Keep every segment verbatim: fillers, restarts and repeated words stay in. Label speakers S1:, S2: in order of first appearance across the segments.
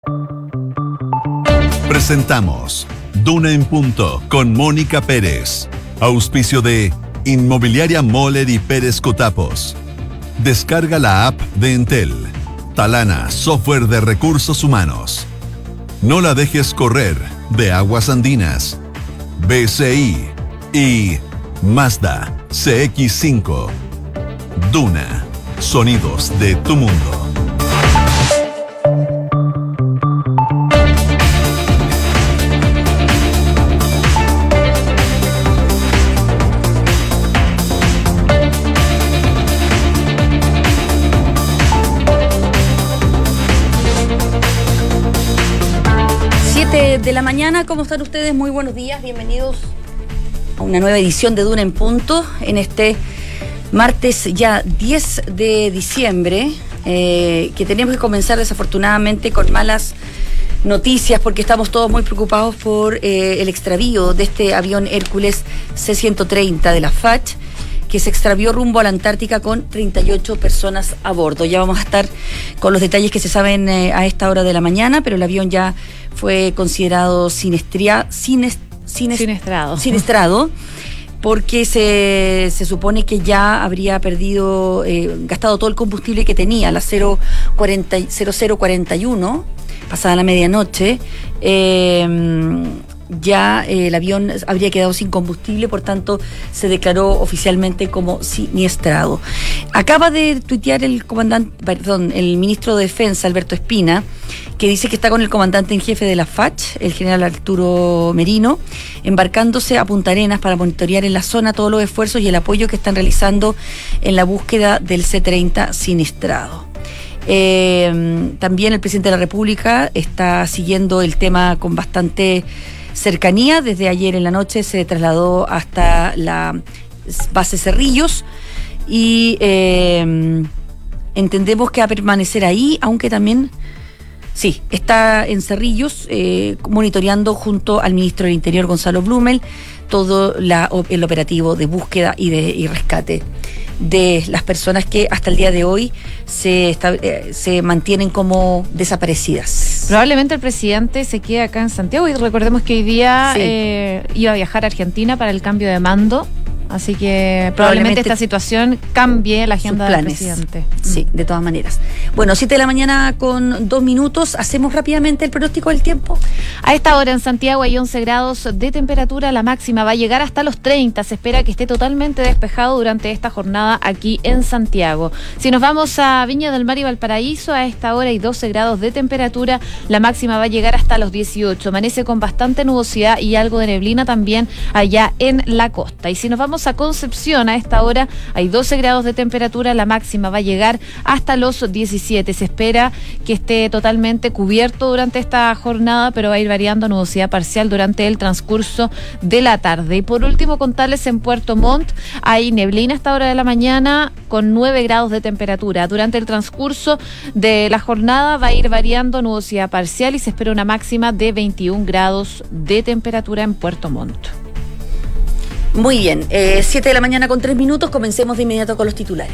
S1: Presentamos Duna en Punto con Mónica Pérez. Auspicio de Inmobiliaria Moller y Pérez Cotapos. Descarga la app de Entel. Talana, software de recursos humanos. No la dejes correr, de Aguas Andinas. B C I y Mazda C X cinco. Duna, sonidos de tu mundo.
S2: De la mañana, ¿cómo están ustedes? Muy buenos días, bienvenidos a una nueva edición de Duna en Punto en este martes ya diez de diciembre, eh, que tenemos que comenzar desafortunadamente con malas noticias porque estamos todos muy preocupados por eh, el extravío de este avión Hércules C ciento treinta de la F A C, que se extravió rumbo a la Antártica con treinta y ocho personas a bordo. Ya vamos a estar con los detalles que se saben eh, a esta hora de la mañana, pero el avión ya fue considerado sinestria, sines, sines,
S3: siniestrado.
S2: siniestrado, porque se, se supone que ya habría perdido, eh, gastado todo el combustible que tenía, la cero cero cuarenta y uno, pasada la medianoche. Eh, ya eh, el avión habría quedado sin combustible, por tanto se declaró oficialmente como siniestrado. Acaba de tuitear el comandante, perdón, el ministro de Defensa, Alberto Espina, que dice que está con el comandante en jefe de la F A C, el general Arturo Merino, embarcándose a Punta Arenas para monitorear en la zona todos los esfuerzos y el apoyo que están realizando en la búsqueda del C treinta siniestrado. Eh, también el presidente de la República está siguiendo el tema con bastante cercanía. Desde ayer en la noche se trasladó hasta la base Cerrillos y eh, entendemos que va a permanecer ahí, aunque también sí, está en Cerrillos eh, monitoreando junto al ministro del Interior, Gonzalo Blumel, todo la, el operativo de búsqueda y de y rescate de las personas que hasta el día de hoy se, está, eh, se mantienen como desaparecidas.
S3: Probablemente el presidente se quede acá en Santiago y recordemos que hoy día sí. eh, iba a viajar a Argentina para el cambio de mando. Así que probablemente, probablemente esta situación cambie la agenda del presidente.
S2: Sí, de todas maneras. Bueno, siete de la mañana con dos minutos. ¿Hacemos rápidamente el pronóstico del tiempo?
S3: A esta hora en Santiago hay once grados de temperatura. La máxima va a llegar hasta los treinta. Se espera que esté totalmente despejado durante esta jornada aquí en Santiago. Si nos vamos a Viña del Mar y Valparaíso, a esta hora hay doce grados de temperatura. La máxima va a llegar hasta los dieciocho. Amanece con bastante nubosidad y algo de neblina también allá en la costa. Y si nos vamos a Concepción, a esta hora hay doce grados de temperatura, la máxima va a llegar hasta los diecisiete. Se espera que esté totalmente cubierto durante esta jornada, pero va a ir variando nubosidad parcial durante el transcurso de la tarde. Y por último, contarles en Puerto Montt hay neblina a esta hora de la mañana con nueve grados de temperatura. Durante el transcurso de la jornada va a ir variando nubosidad parcial y se espera una máxima de veintiún grados de temperatura en Puerto Montt.
S2: Muy bien, eh, siete de la mañana con tres minutos, comencemos de inmediato con los titulares.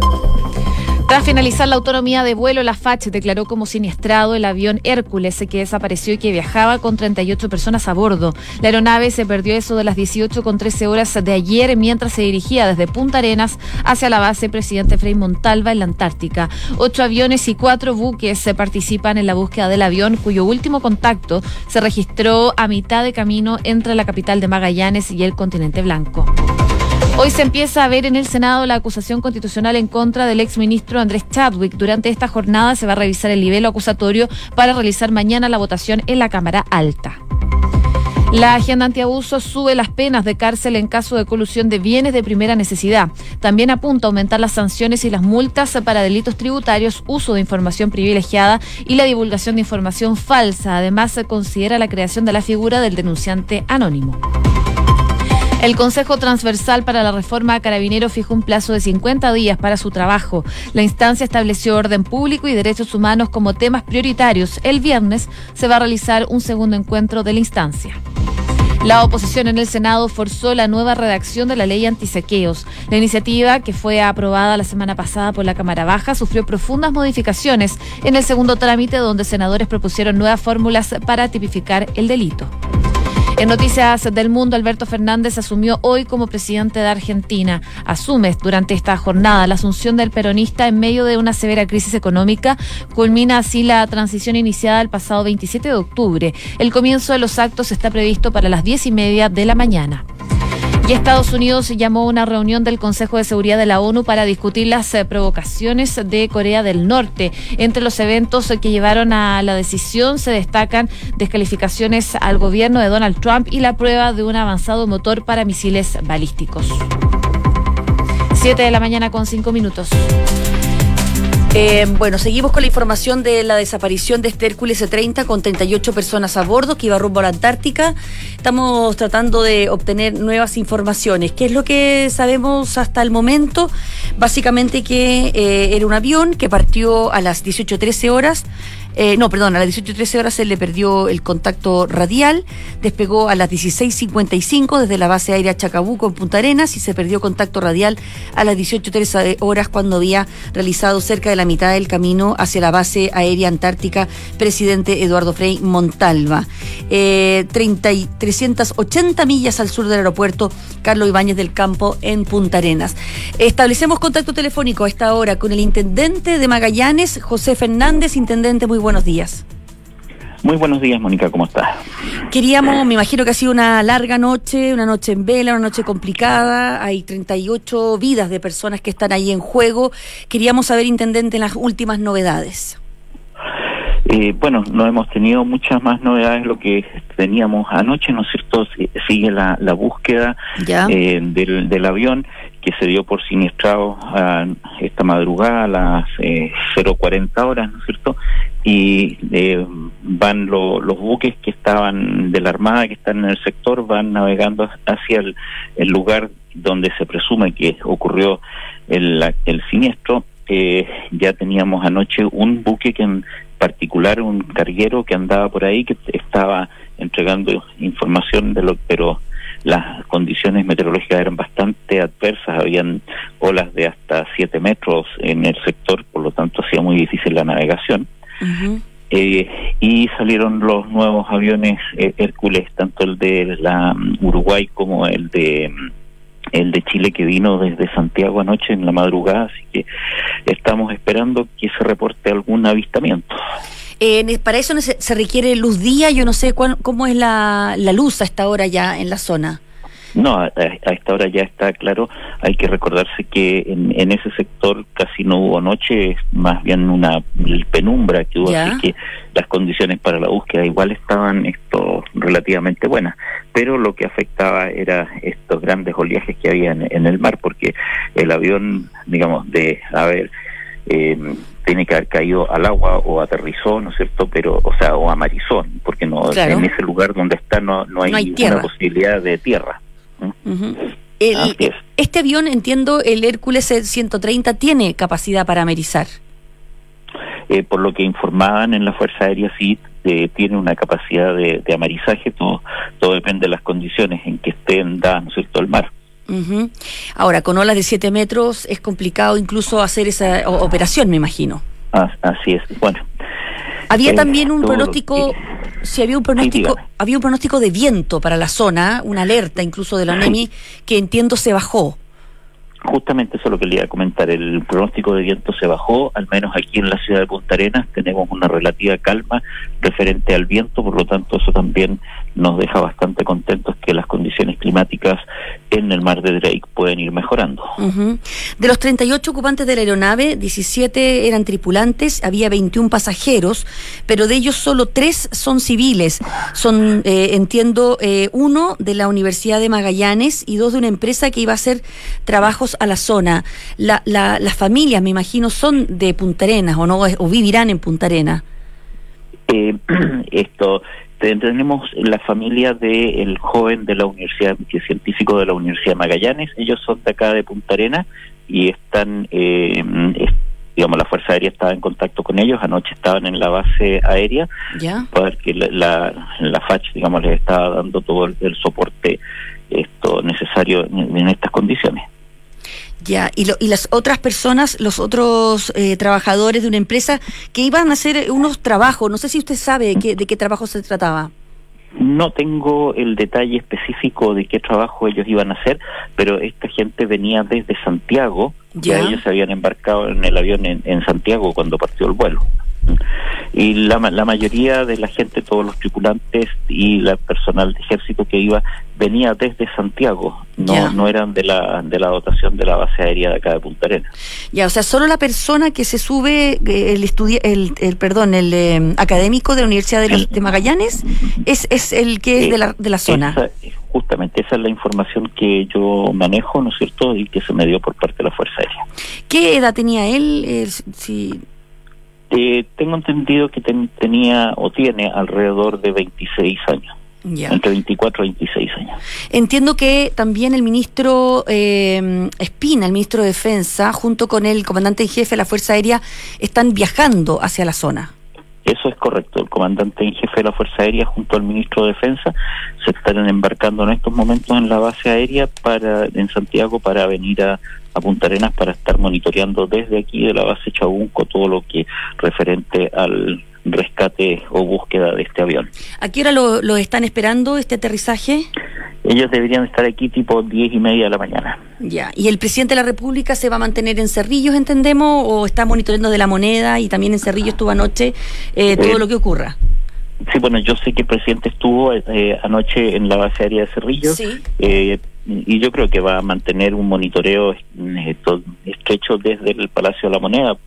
S3: Tras finalizar la autonomía de vuelo, la F A C declaró como siniestrado el avión Hércules, que desapareció y que viajaba con treinta y ocho personas a bordo. La aeronave se perdió eso de las dieciocho con trece horas de ayer mientras se dirigía desde Punta Arenas hacia la base Presidente Frei Montalva en la Antártica. Ocho aviones y cuatro buques se participan en la búsqueda del avión, cuyo último contacto se registró a mitad de camino entre la capital de Magallanes y el continente blanco. Hoy se empieza a ver en el Senado la acusación constitucional en contra del exministro Andrés Chadwick. Durante esta jornada se va a revisar el nivel acusatorio para realizar mañana la votación en la Cámara Alta. La agenda antiabuso sube las penas de cárcel en caso de colusión de bienes de primera necesidad. También apunta a aumentar las sanciones y las multas para delitos tributarios, uso de información privilegiada y la divulgación de información falsa. Además, se considera la creación de la figura del denunciante anónimo. El Consejo Transversal para la Reforma a Carabineros fijó un plazo de cincuenta días para su trabajo. La instancia estableció orden público y derechos humanos como temas prioritarios. El viernes se va a realizar un segundo encuentro de la instancia. La oposición en el Senado forzó la nueva redacción de la ley antisaqueos. La iniciativa, que fue aprobada la semana pasada por la Cámara Baja, sufrió profundas modificaciones en el segundo trámite, donde senadores propusieron nuevas fórmulas para tipificar el delito. En Noticias del Mundo, Alberto Fernández asumió hoy como presidente de Argentina. Asume durante esta jornada la asunción del peronista en medio de una severa crisis económica. Culmina así la transición iniciada el pasado veintisiete de octubre. El comienzo de los actos está previsto para las diez y media de la mañana. Y Estados Unidos llamó a una reunión del Consejo de Seguridad de la ONU para discutir las eh, provocaciones de Corea del Norte. Entre los eventos que llevaron a la decisión se destacan descalificaciones al gobierno de Donald Trump y la prueba de un avanzado motor para misiles balísticos. Siete de la mañana con cinco minutos.
S2: Eh, bueno, seguimos con la información de la desaparición de este Hércules C treinta con treinta y ocho personas a bordo que iba rumbo a la Antártica. Estamos tratando de obtener nuevas informaciones. ¿Qué es lo que sabemos hasta el momento? Básicamente que eh, era un avión que partió a las dieciocho trece horas. Eh, no, perdón, a las dieciocho trece horas se le perdió el contacto radial, despegó a las dieciséis cincuenta y cinco desde la base aérea Chacabuco en Punta Arenas y se perdió contacto radial a las dieciocho trece horas cuando había realizado cerca de la mitad del camino hacia la base aérea antártica Presidente Eduardo Frei Montalva. Eh, treinta y trescientas ochenta millas al sur del aeropuerto Carlos Ibáñez del Campo en Punta Arenas. Establecemos contacto telefónico a esta hora con el intendente de Magallanes, José Fernández. Intendente, muy buenos días.
S4: Muy buenos días, Mónica, ¿cómo estás?
S2: Queríamos, me imagino que ha sido una larga noche, una noche en vela, una noche complicada, hay treinta y ocho vidas de personas que están ahí en juego. Queríamos saber, intendente, las últimas novedades.
S4: Eh, bueno, no hemos tenido muchas más novedades de lo que teníamos anoche, ¿no es cierto? Sigue la, la búsqueda eh, del, del avión que se dio por siniestrado a esta madrugada a las eh, cero cuarenta horas, ¿no es cierto? Y eh, van lo, los buques que estaban de la Armada, que están en el sector, van navegando hacia el, el lugar donde se presume que ocurrió el, el siniestro. Eh, ya teníamos anoche un buque que en particular, un carguero que andaba por ahí, que estaba entregando información de lo, pero las condiciones meteorológicas eran bastante adversas, habían olas de hasta siete metros en el sector, por lo tanto hacía muy difícil la navegación. Uh-huh. Eh, y salieron los nuevos aviones eh, Hércules, tanto el de la um, Uruguay como el de um, el de Chile, que vino desde Santiago anoche en la madrugada, así que estamos esperando que se reporte algún avistamiento.
S2: Eh, para eso se requiere luz día, yo no sé cuál, cómo es la, la luz a esta hora ya en la zona.
S4: No, a, a esta hora ya está claro. Hay que recordarse que en, en ese sector casi no hubo noche, más bien una penumbra que hubo, ya. Así que las condiciones para la búsqueda igual estaban esto relativamente buenas, pero lo que afectaba era estos grandes oleajes que había en, en el mar, porque el avión, digamos, de haber eh, tiene que haber caído al agua o aterrizó, ¿no es cierto? Pero, o sea, o amarizó, porque no, claro, en ese lugar donde está no, no hay, no hay una posibilidad de tierra.
S2: Uh-huh. El, este avión, entiendo, el Hércules ciento treinta tiene capacidad para amerizar.
S4: Eh, por lo que informaban en la Fuerza Aérea, sí, eh, tiene una capacidad de, de amarizaje, todo, todo depende de las condiciones en que estén dadas, ¿no es cierto?, el mar.
S2: Uh-huh. Ahora, con olas de siete metros es complicado incluso hacer esa o, operación, me imagino.
S4: Ah, así es, bueno.
S2: Había eh, también un pronóstico, que... si había un pronóstico, sí, había un pronóstico de viento para la zona, una alerta incluso de la ONEMI, que entiendo se bajó.
S4: Justamente eso es lo que le iba a comentar, el pronóstico de viento se bajó, al menos aquí en la ciudad de Punta Arenas tenemos una relativa calma referente al viento, por lo tanto eso también nos deja bastante contentos que las condiciones climáticas en el mar de Drake pueden ir mejorando. Uh-huh.
S2: De los treinta y ocho ocupantes de la aeronave, diecisiete eran tripulantes, había veintiún pasajeros, pero de ellos solo tres son civiles. Son, eh, entiendo, eh, uno de la Universidad de Magallanes y dos de una empresa que iba a hacer trabajos a la zona. La, la, las familias, me imagino, son de Punta Arenas, ¿o no? ¿O vivirán en Punta Arenas?
S4: Eh, esto... Tenemos la familia del joven de la universidad, que es científico de la Universidad de Magallanes. Ellos son de acá de Punta Arenas y están eh, digamos, la Fuerza Aérea estaba en contacto con ellos, anoche estaban en la base aérea,
S2: ¿ya?
S4: Porque la, la, la F A C, digamos, les estaba dando todo el, el soporte esto necesario en, en estas condiciones.
S2: Ya, y, lo, y las otras personas, los otros eh, trabajadores de una empresa que iban a hacer unos trabajos, no sé si usted sabe de qué, de qué trabajo se trataba.
S4: No tengo el detalle específico de qué trabajo ellos iban a hacer, pero esta gente venía desde Santiago, ya, ya ellos se habían embarcado en el avión en, en Santiago cuando partió el vuelo. Y la, la mayoría de la gente, todos los tripulantes y la personal de ejército que iba, venía desde Santiago, no yeah. no eran de la de la dotación de la base aérea de acá de Punta Arenas.
S2: Ya, o sea, solo la persona que se sube, el estudi el, el perdón, el eh, académico de la Universidad de, los, de Magallanes, es es el que es de la de la zona.
S4: Esa, justamente, esa es la información que yo manejo, ¿no es cierto?, y que se me dio por parte de la Fuerza Aérea.
S2: ¿Qué edad tenía él? Eh, si...
S4: Eh, tengo entendido que ten, tenía o tiene alrededor de veintiséis años, ya. Entre veinticuatro y veintiséis años.
S2: Entiendo que también el ministro eh, Espina, el ministro de Defensa, junto con el comandante en jefe de la Fuerza Aérea, están viajando hacia la zona.
S4: Eso es correcto, el comandante en jefe de la Fuerza Aérea junto al ministro de Defensa se están embarcando en estos momentos en la base aérea para en Santiago para venir a, a Punta Arenas para estar monitoreando desde aquí de la base Chabunco todo lo que referente al rescate o búsqueda de este avión.
S2: ¿A qué hora lo, lo están esperando este aterrizaje?
S4: Ellos deberían estar aquí tipo diez y media de la mañana.
S2: Ya, ¿y el presidente de la República se va a mantener en Cerrillos, entendemos, o está monitoreando de La Moneda y también en Cerrillos estuvo anoche eh, todo eh, lo que ocurra?
S4: Sí, bueno, yo sé que el presidente estuvo eh, anoche en la base aérea de Cerrillos, sí. eh, y yo creo que va a mantener un monitoreo eh, estrecho desde el Palacio de La Moneda,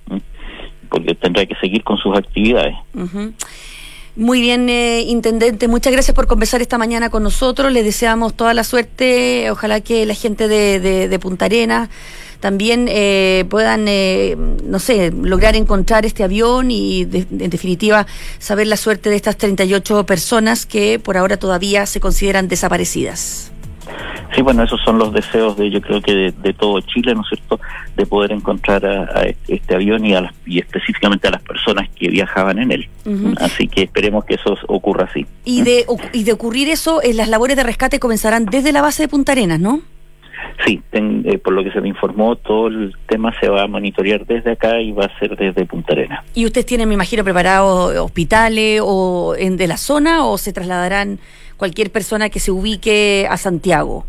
S4: porque tendrá que seguir con sus actividades.
S2: Uh-huh. Muy bien, eh, intendente, muchas gracias por conversar esta mañana con nosotros. Les deseamos toda la suerte. Ojalá que la gente de, de, de Punta Arenas también eh, puedan, eh, no sé, lograr encontrar este avión y, de, en definitiva, saber la suerte de estas treinta y ocho personas que por ahora todavía se consideran desaparecidas.
S4: Sí, bueno, esos son los deseos de, yo creo que de, de todo Chile, ¿no es cierto?, de poder encontrar a, a este avión y, a las, y específicamente a las personas que viajaban en él. Uh-huh. Así que esperemos que eso ocurra así.
S2: Y de, y de ocurrir eso, eh, las labores de rescate comenzarán desde la base de Punta Arenas, ¿no?
S4: Sí, ten, eh, por lo que se me informó, todo el tema se va a monitorear desde acá y va a ser desde Punta Arenas.
S2: ¿Y ustedes tienen, me imagino, preparados hospitales o en, de la zona, o se trasladarán cualquier persona que se ubique a Santiago?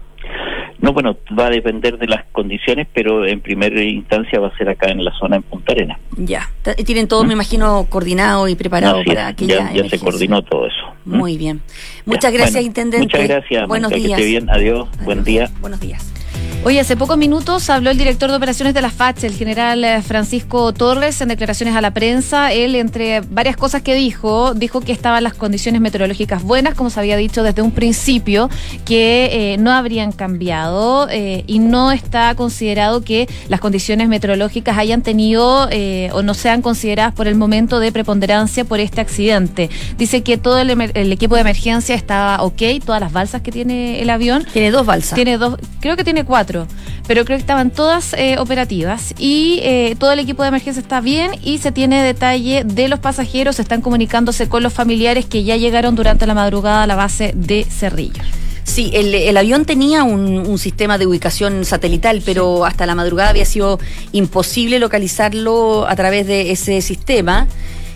S4: No, bueno, va a depender de las condiciones, pero en primera instancia va a ser acá en la zona en Punta Arenas.
S2: Ya, tienen todo, ¿Mm? me imagino, coordinado y preparado
S4: Así
S2: para
S4: es,
S2: que
S4: ya, ya se coordinó todo eso.
S2: Muy bien. Muchas ya, gracias, bueno, intendente.
S4: Muchas gracias.
S2: Buenos
S4: Mónica,
S2: días.
S4: Que esté bien. Adiós. Adiós. Buen día.
S2: Buenos días.
S3: Hoy, hace pocos minutos, habló el director de operaciones de la F A C, el general Francisco Torres, en declaraciones a la prensa. Él, entre varias cosas que dijo, dijo que estaban las condiciones meteorológicas buenas, como se había dicho desde un principio, que eh, no habrían cambiado eh, y no está considerado que las condiciones meteorológicas hayan tenido eh, o no sean consideradas por el momento de preponderancia por este accidente. Dice que todo el, el equipo de emergencia estaba ok, todas las balsas que tiene el avión.
S2: Tiene dos balsas.
S3: Tiene dos, creo que tiene cuatro. Pero creo que estaban todas eh, operativas y eh, todo el equipo de emergencia está bien y se tiene detalle de los pasajeros, están comunicándose con los familiares que ya llegaron durante la madrugada a la base de Cerrillos.
S2: Sí, el, el avión tenía un, un sistema de ubicación satelital, pero sí, hasta la madrugada había sido imposible localizarlo a través de ese sistema.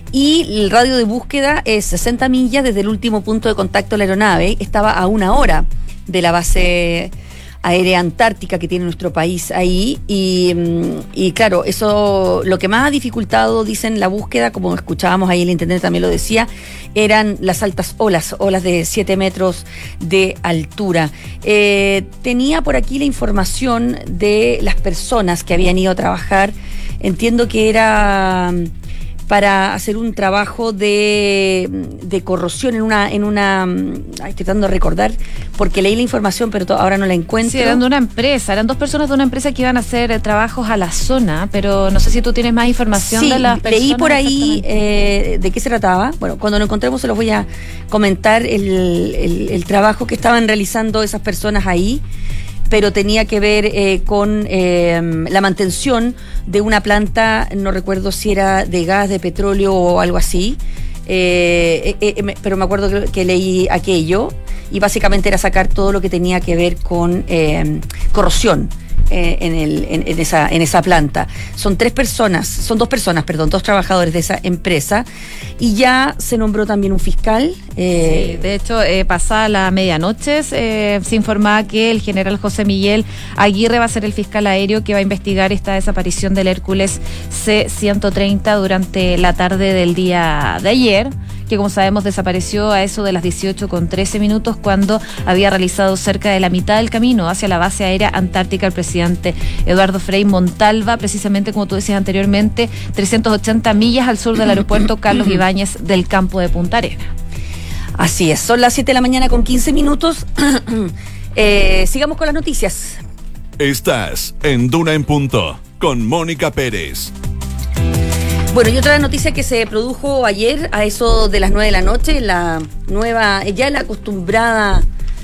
S2: Y el radio de búsqueda es sesenta millas desde el último punto de contacto de la aeronave. Estaba a una hora de la base aérea antártica que tiene nuestro país ahí, y, y claro, eso lo que más ha dificultado, dicen, la búsqueda, como escuchábamos ahí, el intendente también lo decía, eran las altas olas, olas de siete metros de altura. Eh, tenía por aquí la información de las personas que habían ido a trabajar. Entiendo que era para hacer un trabajo de, de corrosión en una, en una, ay, estoy tratando de recordar, porque leí la información, pero to, ahora no la encuentro.
S3: Sí, eran de una empresa, eran dos personas de una empresa que iban a hacer trabajos a la zona, pero no sé si tú tienes más información
S2: sí,
S3: de las personas.
S2: Leí por ahí eh, de qué se trataba. Bueno, cuando lo encontremos se los voy a comentar el, el, el trabajo que estaban realizando esas personas ahí. pero tenía que ver eh, con eh, la mantención de una planta, no recuerdo si era de gas, de petróleo o algo así, eh, eh, eh, pero me acuerdo que, que leí aquello, y básicamente era sacar todo lo que tenía que ver con eh, corrosión. Eh, en, el, en, en, esa, en esa planta. Son tres personas, son dos personas, perdón, dos trabajadores de esa empresa, y ya se nombró también un fiscal.
S3: Eh, sí, de hecho, eh, pasada la medianoche eh, se informaba que el general José Miguel Aguirre va a ser el fiscal aéreo que va a investigar esta desaparición del Hércules C ciento treinta durante la tarde del día de ayer, que como sabemos desapareció a eso de las dieciocho con trece minutos cuando había realizado cerca de la mitad del camino hacia la base aérea antártica el presidente Eduardo Frei Montalva, precisamente como tú decías anteriormente, trescientas ochenta millas al sur del aeropuerto Carlos Ibáñez del campo de Punta Arenas.
S2: Así es, son las siete de la mañana con quince minutos. eh, sigamos con las noticias.
S1: Estás en Duna en Punto con Mónica Pérez.
S2: Bueno, y otra noticia que se produjo ayer a eso de las nueve de la noche, la nueva, ya la acostumbrada,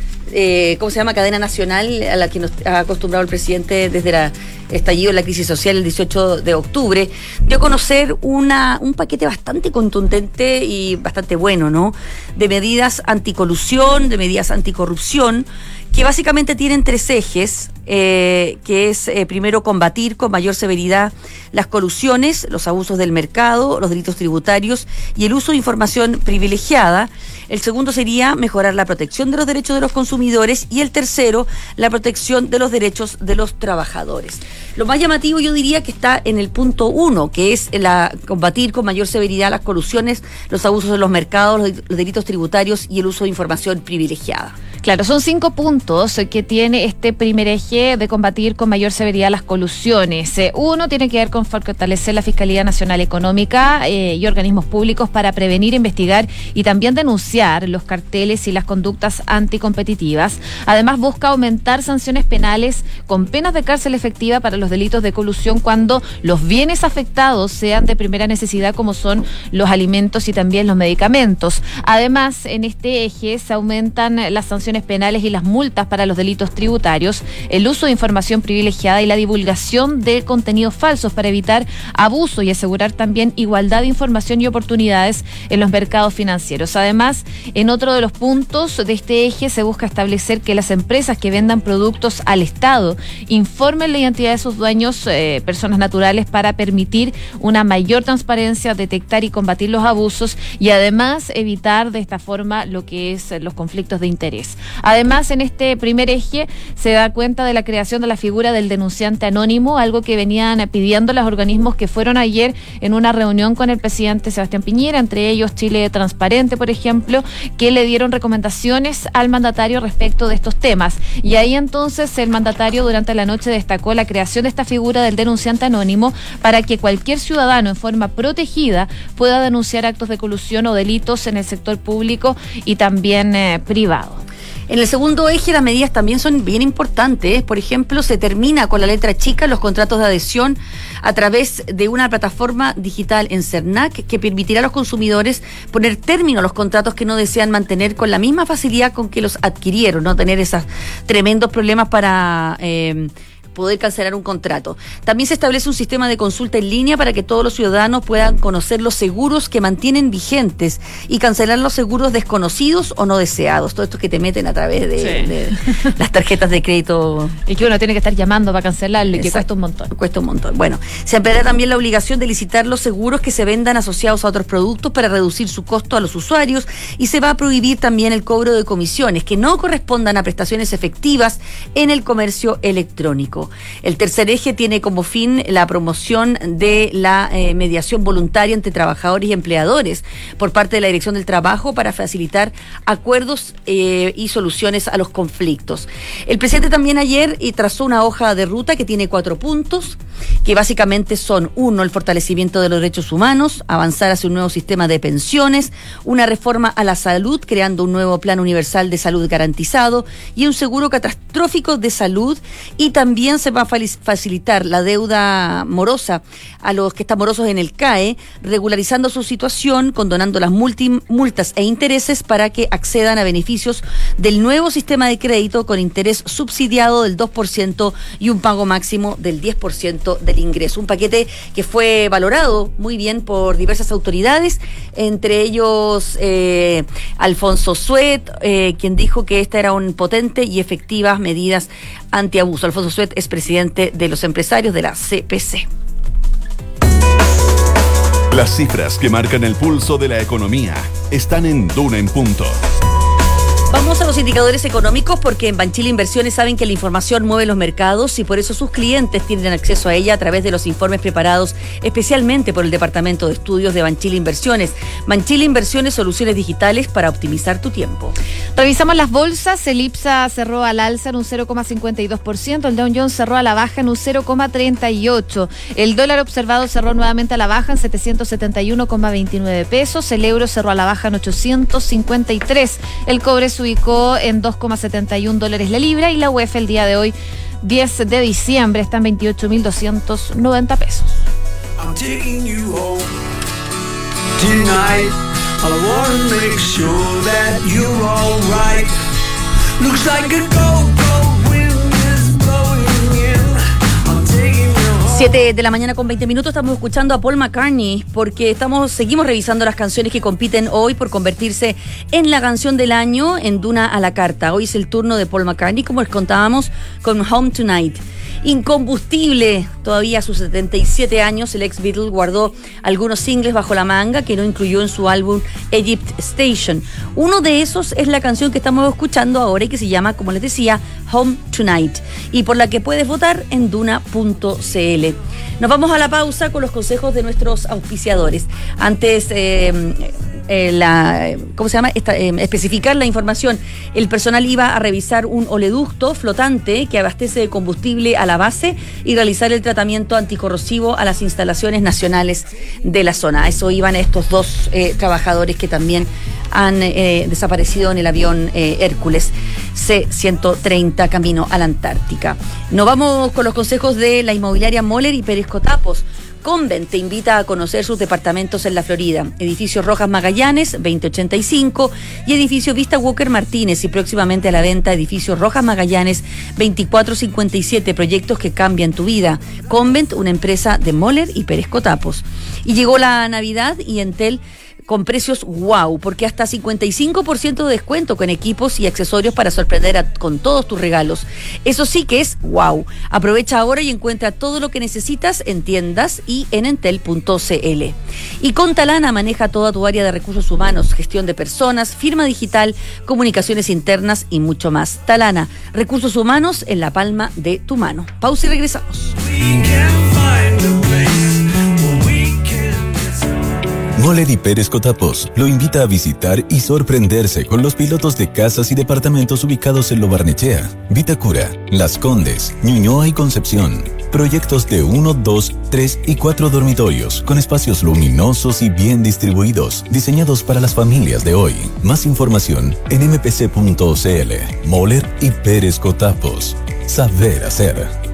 S2: eh, ¿cómo se llama? Cadena nacional a la que nos ha acostumbrado el presidente desde el estallido de la crisis social el dieciocho de octubre, dio a conocer una, un paquete bastante contundente y bastante bueno, ¿no? De medidas anticolusión, de medidas anticorrupción, que básicamente tienen tres ejes, eh, que es eh, primero combatir con mayor severidad las colusiones, los abusos del mercado, los delitos tributarios y el uso de información privilegiada. El segundo sería mejorar la protección de los derechos de los consumidores y el tercero, la protección de los derechos de los trabajadores. Lo más llamativo yo diría que está en el punto uno, que es la combatir con mayor severidad las colusiones, los abusos de los mercados, los, los delitos tributarios y el uso de información privilegiada.
S3: Claro, son cinco puntos que tiene este primer eje de combatir con mayor severidad las colusiones. Uno tiene que ver con fortalecer la Fiscalía Nacional Económica eh, y organismos públicos para prevenir, investigar y también denunciar los carteles y las conductas anticompetitivas. Además, busca aumentar sanciones penales con penas de cárcel efectiva para los delitos de colusión cuando los bienes afectados sean de primera necesidad, como son los alimentos y también los medicamentos. Además, en este eje se aumentan las sanciones penales y las multas para los delitos tributarios, el uso de información privilegiada y la divulgación de contenidos falsos para evitar abuso y asegurar también igualdad de información y oportunidades en los mercados financieros. Además, en otro de los puntos de este eje se busca establecer que las empresas que vendan productos al Estado informen la identidad de sus dueños, eh, personas naturales, para permitir una mayor transparencia, detectar y combatir los abusos y además evitar de esta forma lo que es los conflictos de interés. Además, en este primer eje se da cuenta de la creación de la figura del denunciante anónimo, algo que venían pidiendo los organismos que fueron ayer en una reunión con el presidente Sebastián Piñera, entre ellos Chile Transparente, por ejemplo, que le dieron recomendaciones al mandatario respecto de estos temas. Y ahí entonces el mandatario durante la noche destacó la creación de esta figura del denunciante anónimo para que cualquier ciudadano en forma protegida pueda denunciar actos de colusión o delitos en el sector público y también eh, privado.
S2: En el segundo eje, las medidas también son bien importantes. Por ejemplo, se termina con la letra chica los contratos de adhesión a través de una plataforma digital en CERNAC que permitirá a los consumidores poner término a los contratos que no desean mantener con la misma facilidad con que los adquirieron, no tener esos tremendos problemas para Eh, poder cancelar un contrato. También se establece un sistema de consulta en línea para que todos los ciudadanos puedan conocer los seguros que mantienen vigentes y cancelar los seguros desconocidos o no deseados. Todo esto que te meten a través de, sí. de las tarjetas de crédito.
S3: Y que uno tiene que estar llamando para cancelarlo y que cuesta un montón.
S2: Cuesta un montón. Bueno, se ampliará también la obligación de licitar los seguros que se vendan asociados a otros productos para reducir su costo a los usuarios y se va a prohibir también el cobro de comisiones que no correspondan a prestaciones efectivas en el comercio electrónico. El tercer eje tiene como fin la promoción de la eh, mediación voluntaria entre trabajadores y empleadores por parte de la Dirección del Trabajo para facilitar acuerdos eh, y soluciones a los conflictos. El presidente también ayer y trazó una hoja de ruta que tiene cuatro puntos. que básicamente son, uno, el fortalecimiento de los derechos humanos, avanzar hacia un nuevo sistema de pensiones, una reforma a la salud, creando un nuevo plan universal de salud garantizado y un seguro catastrófico de salud, y también se va a facilitar la deuda morosa a los que están morosos en el C A E, regularizando su situación, condonando las multi, multas e intereses para que accedan a beneficios del nuevo sistema de crédito con interés subsidiado del dos por ciento y un pago máximo del diez por ciento del ingreso. Un paquete que fue valorado muy bien por diversas autoridades, entre ellos eh, Alfonso Suet, eh, quien dijo que esta era un potente y efectivas medidas antiabuso. Alfonso Suet es presidente de los empresarios de la C P C.
S1: Las cifras que marcan el pulso de la economía están en Duna en Punto.
S2: Vamos a los indicadores económicos, porque en Banchile Inversiones saben que la información mueve los mercados y por eso sus clientes tienen acceso a ella a través de los informes preparados especialmente por el Departamento de Estudios de Banchile Inversiones. Banchile Inversiones, soluciones digitales para optimizar tu tiempo.
S3: Revisamos las bolsas. El IPSA cerró al alza en un cero coma cincuenta y dos por ciento, el Dow Jones cerró a la baja en un cero coma treinta y ocho por ciento. El dólar observado cerró nuevamente a la baja en setecientos setenta y uno coma veintinueve pesos, el euro cerró a la baja en ochocientos cincuenta y tres, el cobre se ubicó en dos coma setenta y uno dólares la libra y la U E F el día de hoy, diez de diciembre, está en veintiocho mil doscientos noventa pesos. I'm taking you home tonight. I wanna make sure that you're all right. Looks like a go-go wind is blowing in. I'm taking you home. siete de la mañana con veinte minutos, estamos escuchando a Paul McCartney porque estamos seguimos revisando las canciones que compiten hoy por convertirse en la canción del año en Duna a la carta. Hoy es el turno de Paul McCartney, como les contábamos, con Home Tonight. Incombustible todavía a sus setenta y siete años, el ex Beatle guardó algunos singles bajo la manga que no incluyó en su álbum Egypt Station. Uno de esos es la canción que estamos escuchando ahora y que se llama, como les decía, Home Tonight, y por la que puedes votar en duna punto c l. Nos vamos a la pausa con los consejos de nuestros auspiciadores. Antes, eh, eh, la, ¿cómo se llama? Esta, eh, especificar la información. El personal iba a revisar un oleoducto flotante que abastece de combustible a la base y realizar el tratamiento anticorrosivo a las instalaciones nacionales de la zona. A eso iban estos dos eh, trabajadores que también han eh, desaparecido en el avión eh, Hércules C ciento treinta camino a la Antártica. Nos vamos con los consejos de la inmobiliaria Moller y Pérez Cotapos. Convent te invita a conocer sus departamentos en la Florida. Edificio Rojas Magallanes, veinte ochenta y cinco, y edificio Vista Walker Martínez, y próximamente a la venta edificio Rojas Magallanes, veinticuatro cincuenta y siete, proyectos que cambian tu vida. Convent, una empresa de Moller y Pérez Cotapos. Y llegó la Navidad y Entel con precios wow, porque hasta cincuenta y cinco por ciento de descuento con equipos y accesorios para sorprender a, con todos tus regalos. Eso sí que es wow. Aprovecha ahora y encuentra todo lo que necesitas en tiendas y en entel punto c l. Y con Talana maneja toda tu área de recursos humanos, gestión de personas, firma digital, comunicaciones internas y mucho más. Talana, recursos humanos en la palma de tu mano. Pausa y regresamos.
S5: Moller y Pérez Cotapos lo invita a visitar y sorprenderse con los pilotos de casas y departamentos ubicados en Lo Barnechea, Vitacura, Las Condes, Ñuñoa y Concepción. Proyectos de uno, dos, tres y cuatro dormitorios con espacios luminosos y bien distribuidos, diseñados para las familias de hoy. Más información en eme pe ce punto ce ele. Moller y Pérez Cotapos. Saber hacer.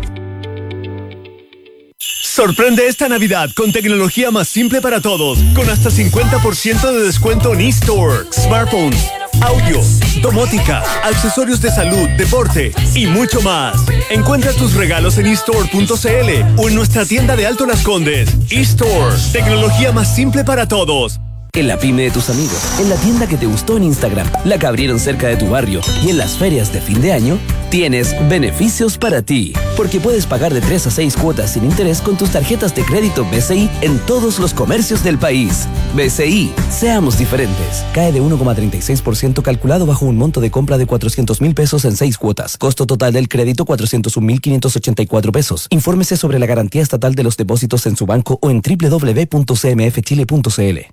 S6: Sorprende esta Navidad con tecnología más simple para todos, con hasta cincuenta por ciento de descuento en eStore, smartphones, audio, domótica, accesorios de salud, deporte y mucho más. Encuentra tus regalos en eStore punto ce ele o en nuestra tienda de Alto Las Condes. eStore, tecnología más simple para todos.
S7: En la pyme de tus amigos, en la tienda que te gustó en Instagram, la que abrieron cerca de tu barrio y en las ferias de fin de año, tienes beneficios para ti. Porque puedes pagar de tres a seis cuotas sin interés con tus tarjetas de crédito B C I en todos los comercios del país. B C I, seamos diferentes. Cae de uno coma treinta y seis por ciento calculado bajo un monto de compra de cuatrocientos mil pesos en seis cuotas. Costo total del crédito cuatrocientos un mil quinientos ochenta y cuatro pesos. Infórmese sobre la garantía estatal de los depósitos en su banco o en doble u doble u doble u punto c m f chile punto c l.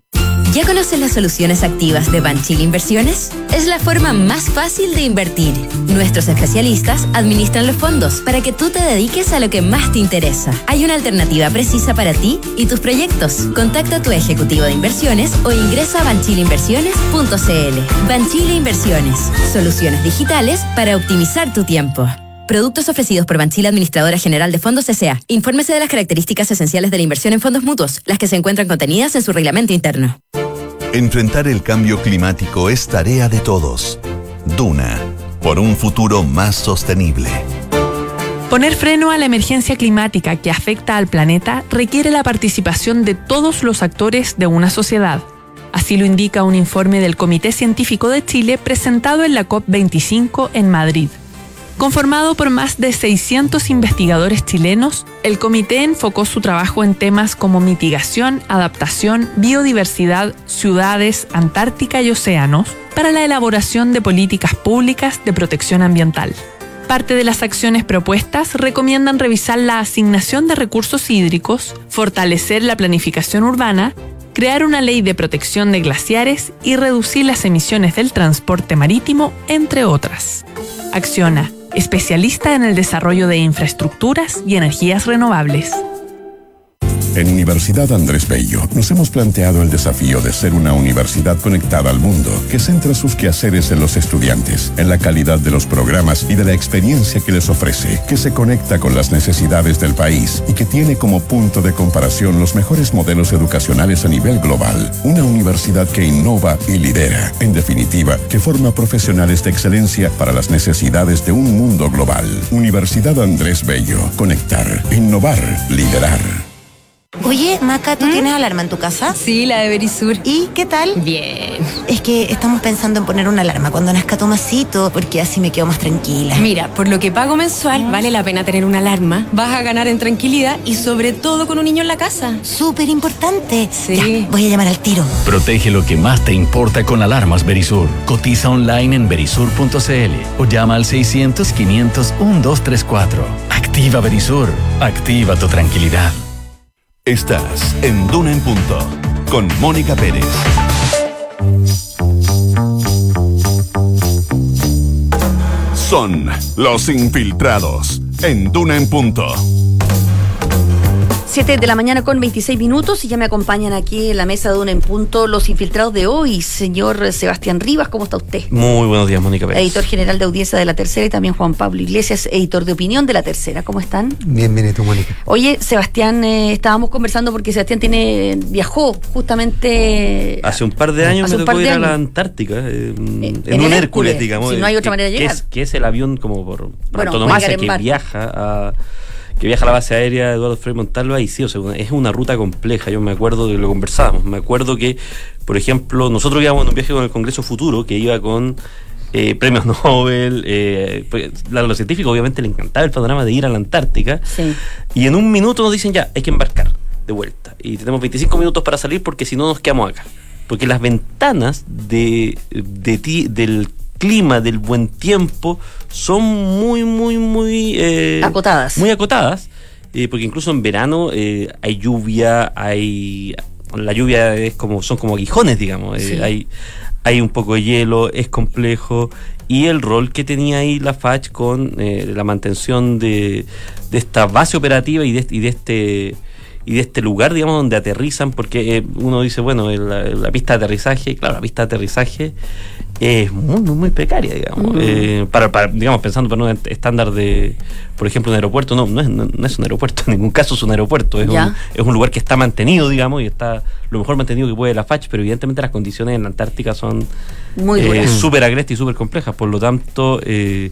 S8: ¿Ya conoces las soluciones activas de Banchile Inversiones? Es la forma más fácil de invertir. Nuestros especialistas administran los fondos para que tú te dediques a lo que más te interesa. Hay una alternativa precisa para ti y tus proyectos. Contacta a tu ejecutivo de inversiones o ingresa a banchile inversiones punto c l. Banchile Inversiones. Soluciones digitales para optimizar tu tiempo. Productos ofrecidos por Banchile Administradora General de Fondos S A Infórmese de las características esenciales de la inversión en fondos mutuos, las que se encuentran contenidas en su reglamento interno.
S1: Enfrentar el cambio climático es tarea de todos. Duna, por un futuro más sostenible.
S9: Poner freno a la emergencia climática que afecta al planeta requiere la participación de todos los actores de una sociedad. Así lo indica un informe del Comité Científico de Chile presentado en la COP veinticinco en Madrid. Conformado por más de seiscientos investigadores chilenos, el comité enfocó su trabajo en temas como mitigación, adaptación, biodiversidad, ciudades, Antártica y océanos, para la elaboración de políticas públicas de protección ambiental. Parte de las acciones propuestas recomiendan revisar la asignación de recursos hídricos, fortalecer la planificación urbana, crear una ley de protección de glaciares y reducir las emisiones del transporte marítimo, entre otras. Acciona, especialista en el desarrollo de infraestructuras y energías renovables.
S10: En Universidad Andrés Bello nos hemos planteado el desafío de ser una universidad conectada al mundo, que centra sus quehaceres en los estudiantes, en la calidad de los programas y de la experiencia que les ofrece, que se conecta con las necesidades del país y que tiene como punto de comparación los mejores modelos educacionales a nivel global. Una universidad que innova y lidera, en definitiva, que forma profesionales de excelencia para las necesidades de un mundo global. Universidad Andrés Bello, conectar, innovar, liderar.
S11: Oye, Maca, ¿tú ¿Mm? tienes alarma en tu casa?
S12: Sí, la de Verisur.
S11: ¿Y qué tal?
S12: Bien.
S11: Es que estamos pensando en poner una alarma cuando nazca Tomasito, porque así me quedo más tranquila.
S12: Mira, por lo que pago mensual, ¿Mm? vale la pena tener una alarma. Vas a ganar en tranquilidad y sobre todo con un niño en la casa.
S11: Súper importante.
S12: Sí.
S11: Ya, voy a llamar al tiro.
S13: Protege lo que más te importa con alarmas Verisur. Cotiza online en verisur punto c l o llama al seiscientos, quinientos, doce treinta y cuatro. Activa Verisur. Activa tu tranquilidad.
S1: Estás en Duna en Punto, con Mónica Pérez. Son los infiltrados, en Duna en Punto.
S2: siete de la mañana con veintiséis minutos y ya me acompañan aquí en la mesa de Duna en Punto los infiltrados de hoy. Señor Sebastián Rivas, ¿cómo está usted?
S14: Muy buenos días, Mónica Pérez.
S2: Editor general de Audiencia de La Tercera, y también Juan Pablo Iglesias, editor de Opinión de La Tercera. ¿Cómo están?
S15: Bien, bien, ¿y tú, Mónica?
S2: Oye, Sebastián, eh, estábamos conversando porque Sebastián tiene viajó justamente...
S14: Hace un par de años me tocó ir a la Antártica, eh, en, en un Hércules, Hércules, digamos.
S2: Si no hay otra manera de llegar.
S14: Que es, que es el avión como por, por
S2: bueno,
S14: antonomasia que viaja a... que viaja a la base aérea Eduardo Frei Montalva, y sí, o sea, es una ruta compleja. Yo me acuerdo de lo conversábamos, me acuerdo que, por ejemplo, nosotros íbamos en un viaje con el Congreso Futuro, que iba con eh, premios Nobel, eh, pues, a los científicos obviamente les encantaba el panorama de ir a la Antártica, sí. Y en un minuto nos dicen ya, hay que embarcar de vuelta, y tenemos veinticinco minutos para salir porque si no nos quedamos acá, porque las ventanas de, de ti, del clima, del buen tiempo, son muy, muy, muy... Eh,
S2: acotadas.
S14: Muy acotadas, eh, porque incluso en verano eh, hay lluvia, hay... La lluvia es como son como aguijones, digamos. Sí. Eh, hay, hay un poco de hielo, es complejo, y el rol que tenía ahí la F A C con eh, la mantención de, de esta base operativa y de, y de este... y de este lugar, digamos, donde aterrizan, porque eh, uno dice, bueno, la, la pista de aterrizaje, claro, la pista de aterrizaje es muy, muy, muy precaria, digamos, uh-huh. eh, para, para, digamos, pensando para un estándar de, por ejemplo, un aeropuerto, no, no es, no, no es un aeropuerto, en ningún caso es un aeropuerto, es, un, es un lugar que está mantenido, digamos, y está lo mejor mantenido que puede la F A C, pero evidentemente las condiciones en la Antártica son muy eh, súper agrestes y súper complejas, por lo tanto, eh,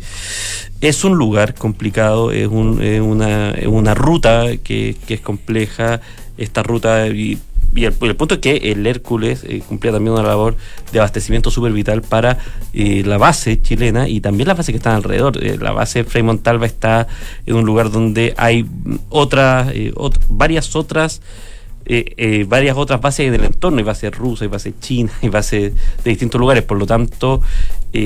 S14: es un lugar complicado, es, un, es, una, es una ruta que, que es compleja, esta ruta... Y, Y el, el punto es que el Hércules eh, cumplía también una labor de abastecimiento súper vital para eh, la base chilena y también las bases que están alrededor. Eh, la base Frei Montalva está en un lugar donde hay otras, eh, ot- varias otras eh, eh, varias otras bases en el entorno. Hay bases rusas, hay bases chinas, hay bases de distintos lugares. Por lo tanto, eh,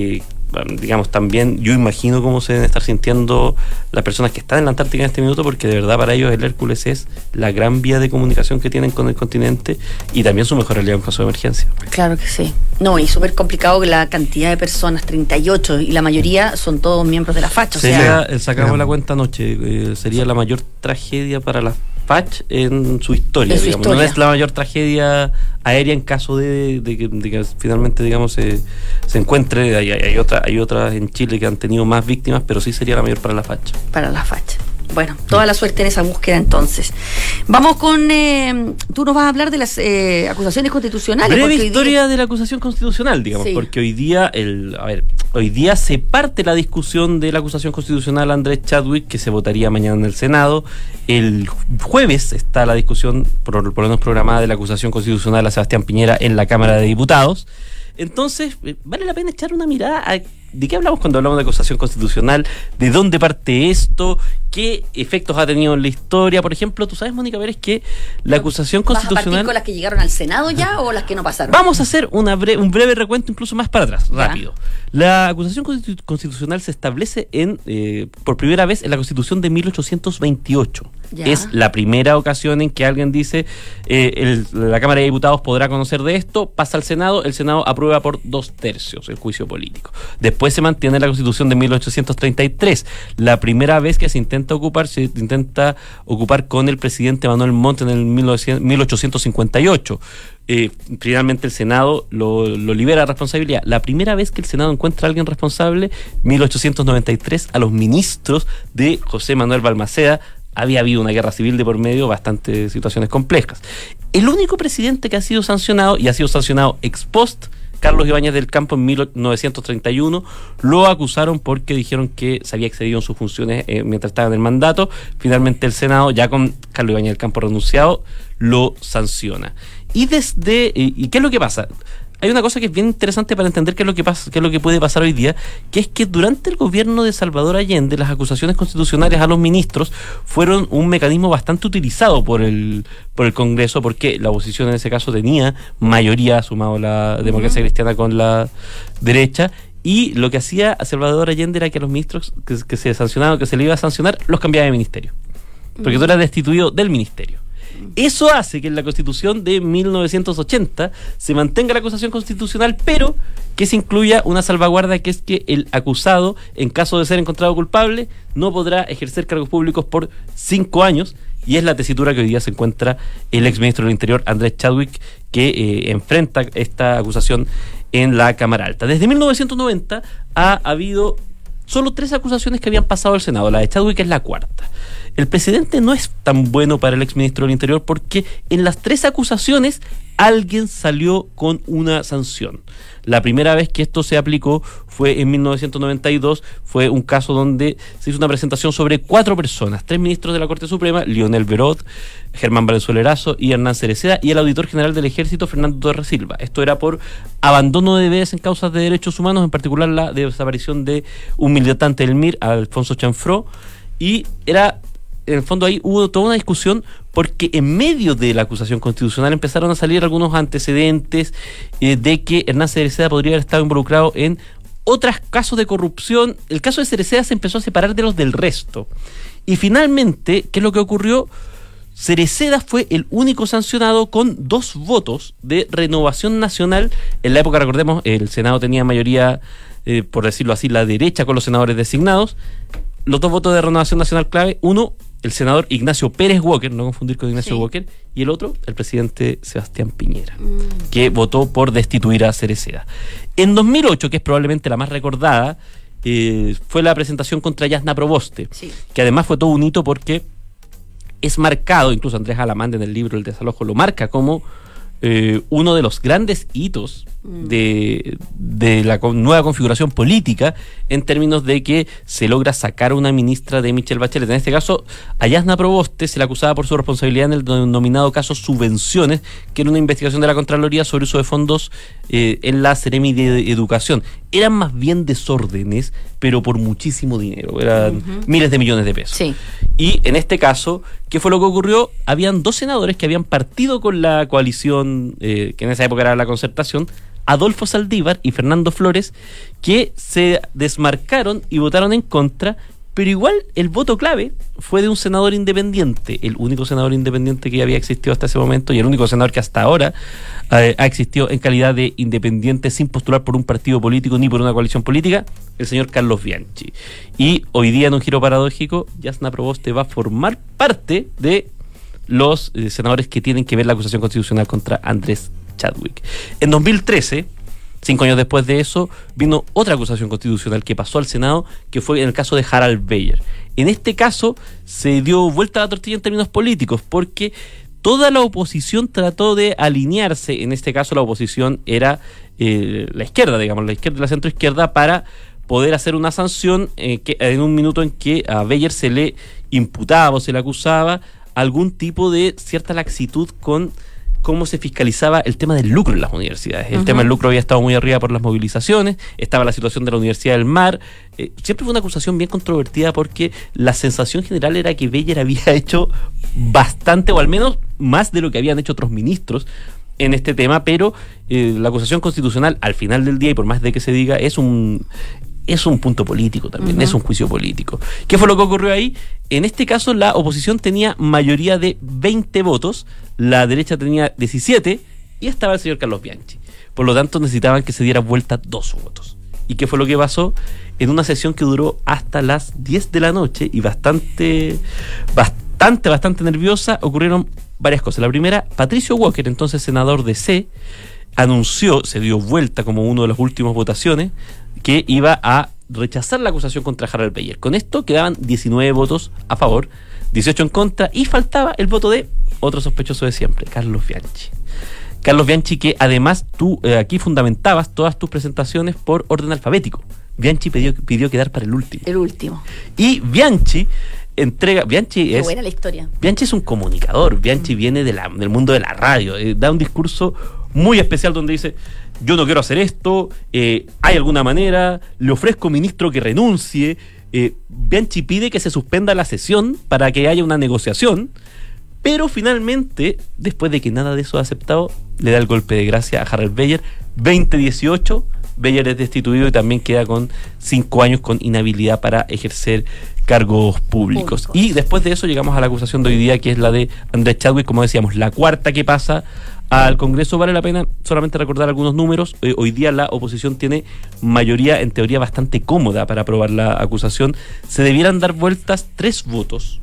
S14: digamos, también yo imagino cómo se deben estar sintiendo las personas que están en la Antártica en este minuto, porque de verdad para ellos el Hércules es la gran vía de comunicación que tienen con el continente y también su mejor aliado en caso de emergencia.
S2: Claro que sí. No, y súper complicado que la cantidad de personas, treinta y ocho, y la mayoría son todos miembros de la F A C H. O
S14: sería,
S2: sea,
S14: sacamos la cuenta anoche, eh, sería la mayor tragedia para la F A C H en su historia,
S2: en su
S14: digamos.
S2: historia.
S14: No es la mayor tragedia aérea en caso de, de, que, de que finalmente, digamos, se, se encuentre. Hay, hay, otra, hay otras en Chile que han tenido más víctimas, pero sí sería la mayor para la F A C H.
S2: Para la F A C H. Bueno, toda la suerte en esa búsqueda entonces. Vamos con... Eh, tú nos vas a hablar de las eh, acusaciones constitucionales.
S14: Breve historia día... de la acusación constitucional, digamos, sí. Porque hoy día, el, a ver, hoy día se parte la discusión de la acusación constitucional a Andrés Chadwick, que se votaría mañana en el Senado. El jueves está la discusión, por, por lo menos programada, de la acusación constitucional a Sebastián Piñera en la Cámara de Diputados. Entonces, vale la pena echar una mirada a de qué hablamos cuando hablamos de acusación constitucional, de dónde parte esto, qué efectos ha tenido en la historia. Por ejemplo, tú sabes, Mónica Pérez, que la acusación
S2: ¿Vas
S14: constitucional...
S2: a partir con las que llegaron al Senado ya o las que no pasaron?
S14: Vamos a hacer una bre- un breve recuento incluso más para atrás, ya. rápido. La acusación constitu- constitucional se establece en eh, por primera vez en la Constitución de mil ochocientos veintiocho. Ya. Es la primera ocasión en que alguien dice eh, el, la Cámara de Diputados podrá conocer de esto, pasa al Senado, el Senado aprueba por dos tercios el juicio político. Después se mantiene la Constitución de mil ochocientos treinta y tres, la primera vez que se intenta ocupar, se intenta ocupar con el presidente Manuel Montt en el mil ochocientos cincuenta y ocho. Eh, finalmente el Senado lo, lo libera de responsabilidad. La primera vez que el Senado encuentra a alguien responsable, mil ochocientos noventa y tres, a los ministros de José Manuel Balmaceda. Había habido una guerra civil de por medio, bastantes situaciones complejas. El único presidente que ha sido sancionado, y ha sido sancionado ex post, Carlos Ibáñez del Campo, en mil novecientos treinta y uno, lo acusaron porque dijeron que se había excedido en sus funciones eh, mientras estaba en el mandato. Finalmente el Senado, ya con Carlos Ibáñez del Campo renunciado, lo sanciona. Y desde ¿y, y qué es lo que pasa? Hay una cosa que es bien interesante para entender qué es lo que pasa, qué es lo que puede pasar hoy día, que es que durante el gobierno de Salvador Allende las acusaciones constitucionales a los ministros fueron un mecanismo bastante utilizado por el por el Congreso, porque la oposición en ese caso tenía mayoría, sumado la democracia uh-huh. cristiana con la derecha, y lo que hacía a Salvador Allende era que a los ministros que, que se sancionaban, que se le iba a sancionar, los cambiaba de ministerio, porque uh-huh. tú eras destituido del ministerio. Eso hace que en la Constitución de mil novecientos ochenta se mantenga la acusación constitucional, pero que se incluya una salvaguarda, que es que el acusado, en caso de ser encontrado culpable, no podrá ejercer cargos públicos por cinco años, y es la tesitura que hoy día se encuentra el exministro del Interior, Andrés Chadwick, que eh, enfrenta esta acusación en la Cámara Alta. Desde mil novecientos noventa ha habido solo tres acusaciones que habían pasado al Senado. La de Chadwick es la cuarta. El presidente no es tan bueno para el exministro del Interior porque en las tres acusaciones alguien salió con una sanción. La primera vez que esto se aplicó fue en mil novecientos noventa y dos, fue un caso donde se hizo una presentación sobre cuatro personas, tres ministros de la Corte Suprema, Lionel Berot, Germán Valenzuela Erazo y Hernán Cereceda, y el auditor general del Ejército, Fernando Torres Silva. Esto era por abandono de deberes en causas de derechos humanos, en particular la desaparición de un militante del M I R, Alfonso Chanfró, y era... En el fondo ahí hubo toda una discusión porque en medio de la acusación constitucional empezaron a salir algunos antecedentes eh, de que Hernán Cereceda podría haber estado involucrado en otros casos de corrupción. El caso de Cereceda se empezó a separar de los del resto. Y finalmente, ¿qué es lo que ocurrió? Cereceda fue el único sancionado con dos votos de Renovación Nacional. En la época, recordemos, el Senado tenía mayoría, eh, por decirlo así, la derecha con los senadores designados. Los dos votos de Renovación Nacional clave, uno, el senador Ignacio Pérez Walker, no confundir con Ignacio sí. Walker, y el otro, el presidente Sebastián Piñera, mm. que votó por destituir a Cereceda. En dos mil ocho, que es probablemente la más recordada, eh, fue la presentación contra Yasna Proboste, sí. que además fue todo un hito porque es marcado, incluso Andrés Alamán en el libro El Desalojo lo marca como eh, uno de los grandes hitos de, de la nueva configuración política, en términos de que se logra sacar a una ministra de Michelle Bachelet. En este caso, a Yasna Proboste se le acusaba por su responsabilidad en el denominado caso Subvenciones, que era una investigación de la Contraloría sobre uso de fondos eh, en la Seremi de Educación. Eran más bien desórdenes, pero por muchísimo dinero, eran uh-huh. miles de millones de pesos. Sí. Y en este caso, ¿qué fue lo que ocurrió? Habían dos senadores que habían partido con la coalición, eh, que en esa época era la Concertación, Adolfo Saldívar y Fernando Flores, que se desmarcaron y votaron en contra, pero igual el voto clave fue de un senador independiente, el único senador independiente que había existido hasta ese momento y el único senador que hasta ahora eh, ha existido en calidad de independiente sin postular por un partido político ni por una coalición política, el señor Carlos Bianchi. Y hoy día, en un giro paradójico, Jasna Proboste va a formar parte de los eh, senadores que tienen que ver la acusación constitucional contra Andrés Chadwick. En dos mil trece, cinco años después de eso, vino otra acusación constitucional que pasó al Senado, que fue en el caso de Harald Beyer. En este caso se dio vuelta a la tortilla en términos políticos, porque toda la oposición trató de alinearse. En este caso la oposición era eh, la izquierda, digamos, la izquierda y la centroizquierda, para poder hacer una sanción eh, que, en un minuto en que a Beyer se le imputaba o se le acusaba algún tipo de cierta laxitud con cómo se fiscalizaba el tema del lucro en las universidades. El uh-huh. tema del lucro había estado muy arriba por las movilizaciones, estaba la situación de la Universidad del Mar. Eh, siempre fue una acusación bien controvertida, porque la sensación general era que Beyer había hecho bastante, o al menos más de lo que habían hecho otros ministros en este tema, pero eh, la acusación constitucional, al final del día, y por más de que se diga, es un... es un punto político también, uh-huh. es un juicio político. ¿Qué fue lo que ocurrió ahí? En este caso, la oposición tenía mayoría de veinte votos, la derecha tenía diecisiete, y estaba el señor Carlos Bianchi. Por lo tanto, necesitaban que se diera vuelta dos votos. ¿Y qué fue lo que pasó? En una sesión que duró hasta las diez de la noche, y bastante, bastante, bastante nerviosa, ocurrieron varias cosas. La primera, Patricio Walker, entonces senador de C, anunció, se dio vuelta como uno de las últimas votaciones, que iba a rechazar la acusación contra Harald Beyer. Con esto quedaban diecinueve votos a favor, dieciocho en contra, y faltaba el voto de otro sospechoso de siempre, Carlos Bianchi. Carlos Bianchi, que además tú eh, aquí fundamentabas todas tus presentaciones por orden alfabético. Bianchi pidió, pidió quedar para el último.
S2: El último.
S14: Y Bianchi entrega, Bianchi
S2: Qué
S14: es...
S2: buena la historia.
S14: Bianchi es un comunicador, Bianchi mm. viene de la, del mundo de la radio, eh, da un discurso muy especial donde dice: yo no quiero hacer esto, eh, hay alguna manera, le ofrezco, ministro, que renuncie. eh, Bianchi pide que se suspenda la sesión para que haya una negociación, pero finalmente, después de que nada de eso ha aceptado, le da el golpe de gracia a Harald Beyer. Veinte dieciocho, Beyer es destituido y también queda con cinco años con inhabilidad para ejercer cargos públicos. Público. Y después de eso llegamos a la acusación de hoy día, que es la de Andrés Chadwick, como decíamos, la cuarta que pasa al Congreso. Vale la pena solamente recordar algunos números. Eh, hoy día la oposición tiene mayoría, en teoría, bastante cómoda para aprobar la acusación. Se debieran dar vueltas tres votos,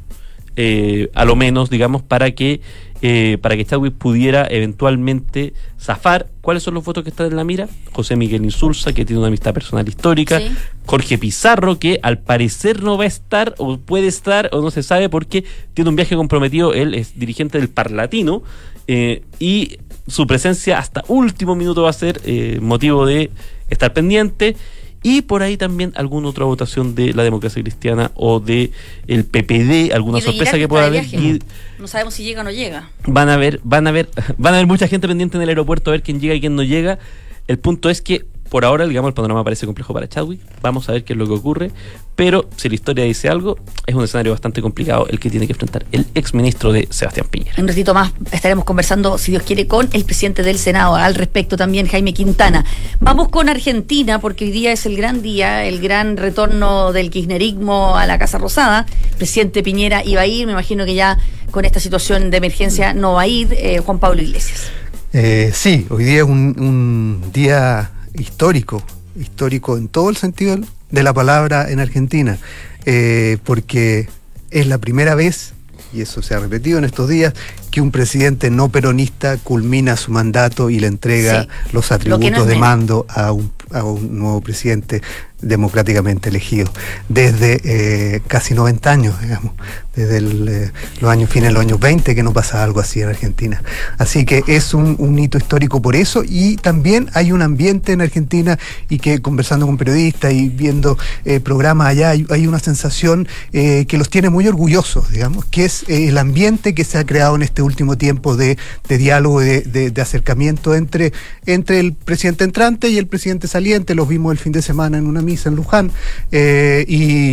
S14: eh, a lo menos, digamos, para que eh, para que Chadwick pudiera eventualmente zafar. ¿Cuáles son los votos que están en la mira? José Miguel Insulza, que tiene una amistad personal histórica. Sí. Jorge Pizarro, que al parecer no va a estar, o puede estar, o no se sabe, porque tiene un viaje comprometido. Él es dirigente del Parlatino, eh, y su presencia hasta último minuto va a ser eh, motivo de estar pendiente. Y por ahí también alguna otra votación de la Democracia Cristiana o de el P P D, alguna sorpresa que pueda haber. Y
S2: no sabemos si llega o no llega.
S14: Van a ver, van a ver, van a haber mucha gente pendiente en el aeropuerto a ver quién llega y quién no llega. El punto es que por ahora, digamos, el panorama parece complejo para Chadwick. Vamos a ver qué es lo que ocurre. Pero si la historia dice algo, es un escenario bastante complicado el que tiene que enfrentar el exministro de Sebastián Piñera.
S2: Un ratito más estaremos conversando, si Dios quiere, con el presidente del Senado al respecto también, Jaime Quintana. Vamos con Argentina, porque hoy día es el gran día, el gran retorno del kirchnerismo a la Casa Rosada. El presidente Piñera iba a ir, me imagino que ya con esta situación de emergencia no va a ir. Eh, Juan Pablo Iglesias.
S15: Eh, sí, hoy día es un, un día histórico, histórico en todo el sentido de la palabra en Argentina, eh, porque es la primera vez, y eso se ha repetido en estos días, que un presidente no peronista culmina su mandato y le entrega sí, los atributos no de mando a un, a un nuevo presidente democráticamente elegido desde eh, casi noventa años, digamos, desde el, eh, los años fines de los años veinte, que no pasa algo así en Argentina. Así que es un, un hito histórico por eso, y también hay un ambiente en Argentina, y que conversando con periodistas y viendo eh, programas allá, hay, hay una sensación eh, que los tiene muy orgullosos, digamos, que es eh, el ambiente que se ha creado en este último tiempo de, de diálogo, de, de, de acercamiento entre, entre el presidente entrante y el presidente saliente. Los vimos el fin de semana en una misa en Luján, eh, y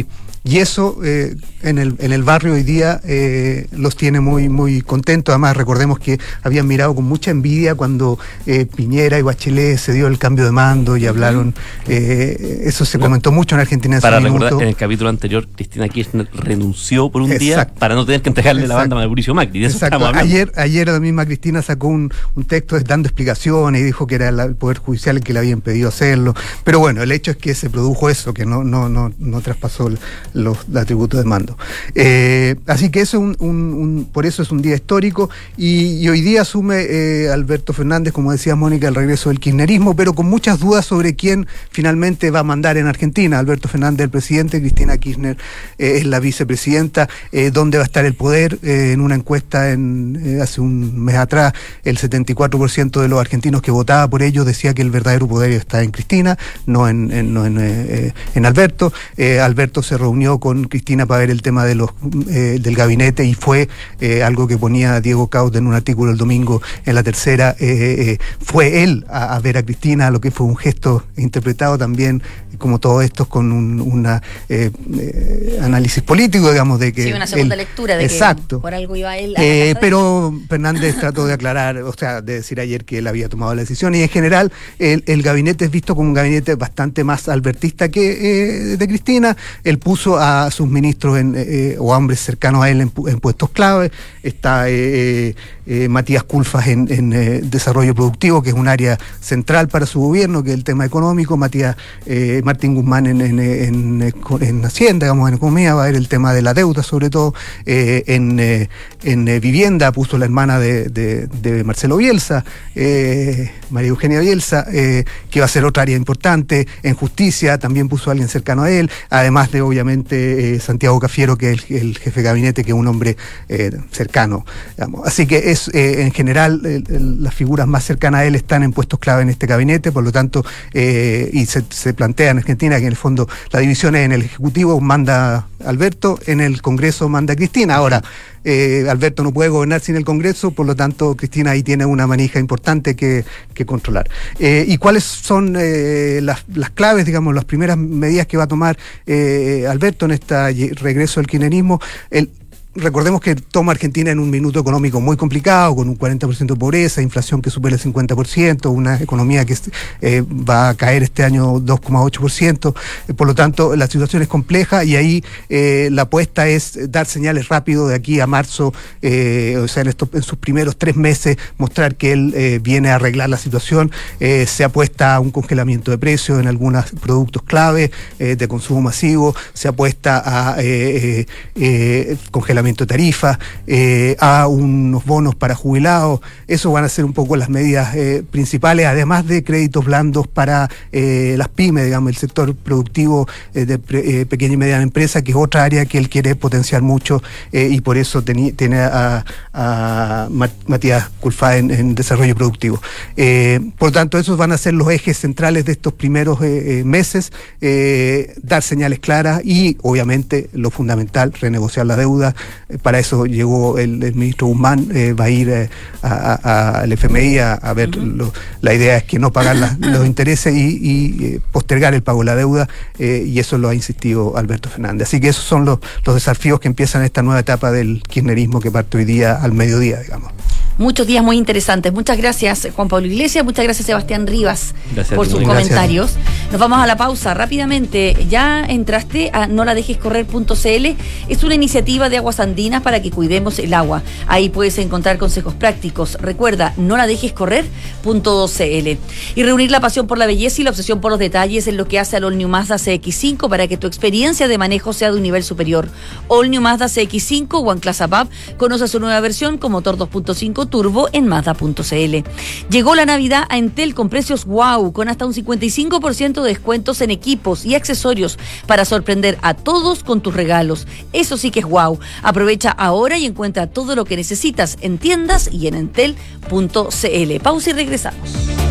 S15: Y eso eh, en, el, en el barrio hoy día eh, los tiene muy, muy contentos. Además, recordemos que habían mirado con mucha envidia cuando eh, Piñera y Bachelet se dio el cambio de mando y hablaron, eh, eso se comentó mucho en Argentina en
S14: Para
S15: ese
S14: recordar,
S15: minuto.
S14: en el capítulo anterior, Cristina Kirchner renunció por un
S15: Exacto.
S14: día para no tener que entregarle
S15: Exacto.
S14: la banda a Mauricio Macri. De eso
S15: Exacto.
S14: estamos hablando.
S15: Ayer, ayer la misma Cristina sacó un, un texto dando explicaciones y dijo que era la, el Poder Judicial el que le había impedido hacerlo. Pero bueno, el hecho es que se produjo eso, que no, no, no, no traspasó los atributos de mando. Eh, así que eso es un, un, un, por eso es un día histórico y, y hoy día asume eh, Alberto Fernández, como decía Mónica, el regreso del kirchnerismo, pero con muchas dudas sobre quién finalmente va a mandar en Argentina. Alberto Fernández, el presidente, Cristina Kirchner eh, es la vicepresidenta. Eh, ¿Dónde va a estar el poder? Eh, en una encuesta en, eh, hace un mes atrás, el setenta y cuatro por ciento de los argentinos que votaba por ellos decía que el verdadero poder está en Cristina, no en, en, no en, eh, en Alberto. Eh, Alberto se reunió con Cristina para ver el tema de los eh, del gabinete y fue eh, algo que ponía Diego Caut en un artículo el domingo en La Tercera. Eh, eh, fue él a, a ver a Cristina, lo que fue un gesto interpretado también, como todo esto, con un una, eh, eh, análisis político, digamos, de que...
S2: Sí, una segunda
S15: él,
S2: lectura de
S15: exacto.
S2: que por algo iba él a
S15: Eh,
S2: la
S15: pero Fernández trató de aclarar, o sea, de decir ayer que él había tomado la decisión y en general el, el gabinete es visto como un gabinete bastante más albertista que eh, de Cristina. Él puso a sus ministros en, eh, o hombres cercanos a él en, en puestos clave. Está eh, eh, Matías Culfas en, en eh, desarrollo productivo, que es un área central para su gobierno, que es el tema económico. Matías eh, Martín Guzmán en, en, en, en Hacienda, digamos, en economía, va a ver el tema de la deuda, sobre todo eh, en, eh, en eh, vivienda puso la hermana de, de, de Marcelo Bielsa, eh, María Eugenia Bielsa, eh, que va a ser otra área importante. En justicia también puso a alguien cercano a él, además de obviamente eh, Santiago Cafiero, que es el, el jefe de gabinete, que es un hombre eh, cercano, digamos. Así que es eh, en general el, el, las figuras más cercanas a él están en puestos clave en este gabinete, por lo tanto, eh, y se, se plantea en Argentina que en el fondo la división es: en el Ejecutivo manda Alberto, en el Congreso manda Cristina. Ahora, eh, Alberto no puede gobernar sin el Congreso, por lo tanto Cristina ahí tiene una manija importante que, que controlar. Eh, ¿Y cuáles son eh, las, las claves, digamos, las primeras medidas que va a tomar eh, Alberto en este regreso del kirchnerismo? El, Recordemos que toma Argentina en un minuto económico muy complicado, con un cuarenta por ciento de pobreza, inflación que supera el cincuenta por ciento, una economía que eh, va a caer este año dos coma ocho por ciento. Eh, por lo tanto, la situación es compleja y ahí eh, la apuesta es dar señales rápido de aquí a marzo, eh, o sea, en, estos, en sus primeros tres meses, mostrar que él eh, viene a arreglar la situación. Eh, se apuesta a un congelamiento de precios en algunos productos clave eh, de consumo masivo, se apuesta a eh, eh, eh, congelamiento de tarifas, eh, a unos bonos para jubilados. Eso van a ser un poco las medidas eh, principales, además de créditos blandos para eh, las pymes, digamos, el sector productivo eh, de pre, eh, pequeña y mediana empresa, que es otra área que él quiere potenciar mucho eh, y por eso teni, tiene a, a Matías Culfá en, en desarrollo productivo. Eh, por lo tanto, esos van a ser los ejes centrales de estos primeros eh, eh, meses, eh, dar señales claras y, obviamente, lo fundamental, renegociar la deuda. Para eso llegó el, el ministro Guzmán, eh, va a ir eh, al F M I a, a ver, uh-huh. lo, la idea es que no pagar la, los intereses y, y eh, postergar el pago de la deuda, eh, y eso lo ha insistido Alberto Fernández. Así que esos son los, los desafíos que empiezan esta nueva etapa del kirchnerismo que parte hoy día al mediodía, digamos.
S2: Muchos días muy interesantes. Muchas gracias, Juan Pablo Iglesias. Muchas gracias, Sebastián Rivas,
S14: gracias
S2: por sus
S14: gracias.
S2: comentarios. Nos vamos a la pausa rápidamente. Ya entraste a no la dejes correr punto c l. Es una iniciativa de Aguas Andinas para que cuidemos el agua. Ahí puedes encontrar consejos prácticos. Recuerda, no la dejes correr punto c l. Y reunir la pasión por la belleza y la obsesión por los detalles es lo que hace al All New Mazda C X cinco para que tu experiencia de manejo sea de un nivel superior. All New Mazda C X cinco One Class Above. Conoce su nueva versión con motor dos punto cinco turbo en Mazda punto c l. Llegó la Navidad a Entel con precios wow, con hasta un cincuenta y cinco por ciento de descuentos en equipos y accesorios para sorprender a todos con tus regalos. Eso sí que es wow. Aprovecha ahora y encuentra todo lo que necesitas en tiendas y en entel punto c l. Pausa y regresamos.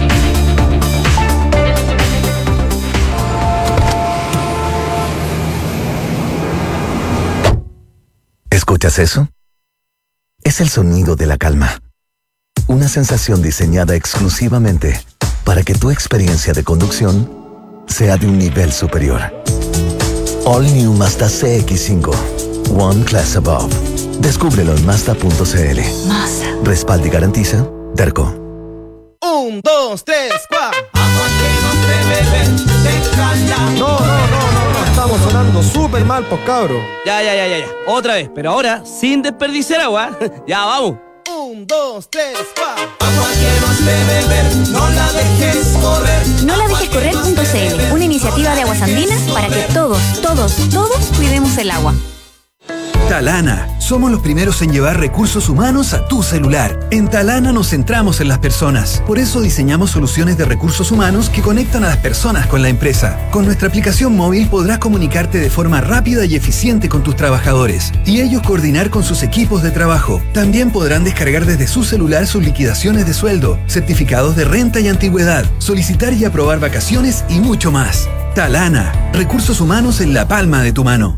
S16: ¿Escuchas eso? Es el sonido de la calma. Una sensación diseñada exclusivamente para que tu experiencia de conducción sea de un nivel superior. All New Mazda C X cinco. One Class Above. Descúbrelo en Mazda punto c l. Mazda. Respalda y garantiza Terco.
S17: Un, dos, tres, cuatro. Agua que no se bebe, déjala.
S18: No, no, no, no, no. Estamos sonando súper mal, pues cabro.
S17: Ya, ya, ya, ya, ya. Otra vez, pero ahora sin desperdiciar agua. Ya, vamos. Un, dos, tres, cuatro. Agua que no se beber, no la dejes correr.
S19: No la dejes correr punto c l. Una iniciativa de Aguas Andinas para que todos, todos, todos cuidemos el agua.
S20: Talana. Somos los primeros en llevar recursos humanos a tu celular. En Talana nos centramos en las personas. Por eso diseñamos soluciones de recursos humanos que conectan a las personas con la empresa. Con nuestra aplicación móvil podrás comunicarte de forma rápida y eficiente con tus trabajadores y ellos coordinar con sus equipos de trabajo. También podrán descargar desde su celular sus liquidaciones de sueldo, certificados de renta y antigüedad, solicitar y aprobar vacaciones y mucho más. Talana. Recursos humanos en la palma de tu mano.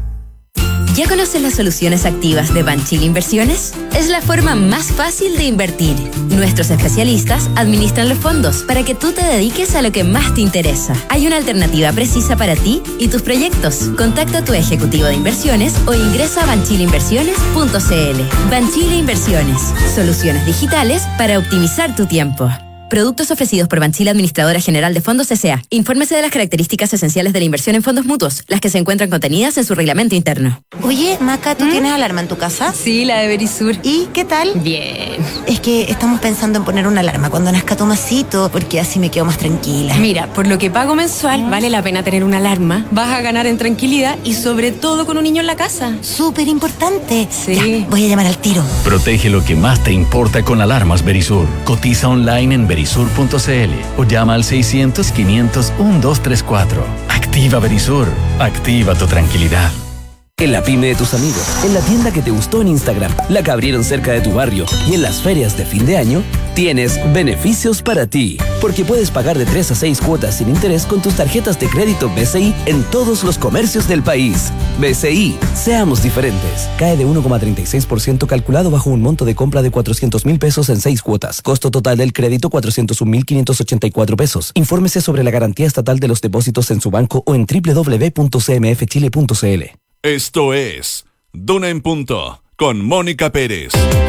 S8: ¿Ya conoces las soluciones activas de Banchile Inversiones? Es la forma más fácil de invertir. Nuestros especialistas administran los fondos para que tú te dediques a lo que más te interesa. Hay una alternativa precisa para ti y tus proyectos. Contacta a tu ejecutivo de inversiones o ingresa a banchile inversiones punto c l. Banchile Inversiones. Soluciones digitales para optimizar tu tiempo. Productos ofrecidos por Banchile Administradora General de Fondos S A Infórmese de las características esenciales de la inversión en fondos mutuos, las que se encuentran contenidas en su reglamento interno.
S11: Oye, Maca, ¿tú ¿Mm? tienes alarma en tu casa?
S12: Sí, la de Verisur.
S11: ¿Y qué tal?
S12: Bien.
S11: Es que estamos pensando en poner una alarma cuando nazca Tomasito, porque así me quedo más tranquila.
S12: Mira, por lo que pago mensual, ¿Mm? vale la pena tener una alarma. Vas a ganar en tranquilidad y sobre todo con un niño en la casa.
S11: Súper importante.
S12: Sí.
S11: Ya, voy a llamar al tiro.
S13: Protege lo que más te importa con alarmas Verisur. Cotiza online en verisur punto c l o llama al seiscientos, quinientos, doce treinta y cuatro. Activa Verisur. Activa tu tranquilidad.
S7: En la pyme de tus amigos, en la tienda que te gustó en Instagram, la que abrieron cerca de tu barrio y en las ferias de fin de año, tienes beneficios para ti. Porque puedes pagar de tres a seis cuotas sin interés con tus tarjetas de crédito B C I en todos los comercios del país. B C I, seamos diferentes. Cae de uno coma treinta y seis por ciento calculado bajo un monto de compra de cuatrocientos mil pesos en seis cuotas. Costo total del crédito cuatrocientos un mil quinientos ochenta y cuatro pesos. Infórmese sobre la garantía estatal de los depósitos en su banco o en doble u doble u doble u punto c m f chile punto c l.
S1: Esto es Duna en Punto con Mónica Pérez.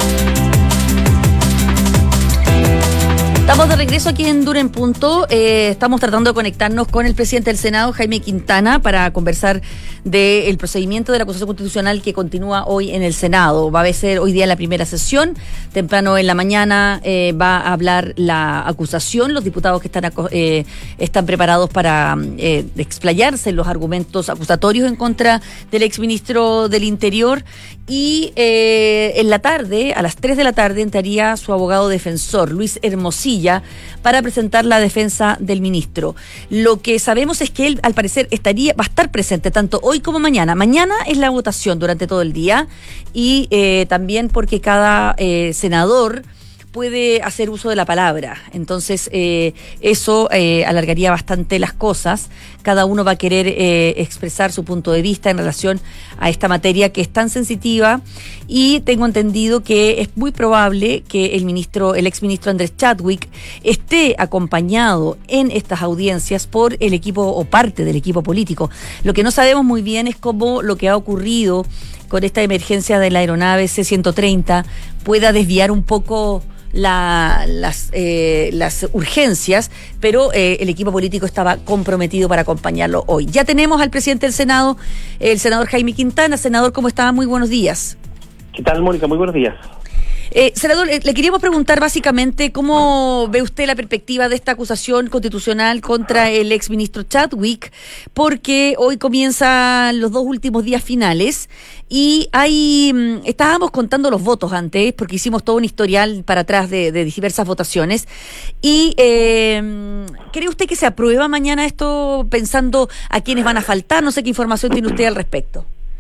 S2: Estamos de regreso aquí en Duna en Punto. Eh, estamos tratando de conectarnos con el presidente del Senado, Jaime Quintana, para conversar del procedimiento de la acusación constitucional que continúa hoy en el Senado. Va a ser hoy día la primera sesión. Temprano en la mañana eh, va a hablar la acusación. Los diputados que están, eh, están preparados para eh, explayarse en los argumentos acusatorios en contra del exministro del Interior. Y eh, en la tarde, a las tres de la tarde, entraría su abogado defensor, Luis Hermosilla, para presentar la defensa del ministro. Lo que sabemos es que él, al parecer, estaría, va a estar presente tanto hoy como mañana. Mañana es la votación durante todo el día y eh, también porque cada eh, senador puede hacer uso de la palabra. Entonces, eh, eso eh, alargaría bastante las cosas. Cada uno va a querer eh, expresar su punto de vista en relación a esta materia que es tan sensitiva, y tengo entendido que es muy probable que el ministro, el exministro Andrés Chadwick esté acompañado en estas audiencias por el equipo o parte del equipo político. Lo que no sabemos muy bien es cómo lo que ha ocurrido con esta emergencia de la aeronave C ciento treinta pueda desviar un poco La, las, eh, las urgencias, pero eh, el equipo político estaba comprometido para acompañarlo hoy. Ya tenemos al presidente del Senado, el senador Jaime Quintana. Senador, ¿cómo está? Muy buenos días.
S21: ¿Qué tal, Mónica? Muy buenos días.
S2: Eh, senador, eh, le queríamos preguntar básicamente cómo ve usted la perspectiva de esta acusación constitucional contra el exministro Chadwick, porque hoy comienzan los dos últimos días finales y hay, estábamos contando los votos antes, porque hicimos todo un historial para atrás de, de diversas votaciones, y eh, ¿cree usted que se aprueba mañana esto pensando a quiénes van a faltar? No sé qué información tiene usted al respecto.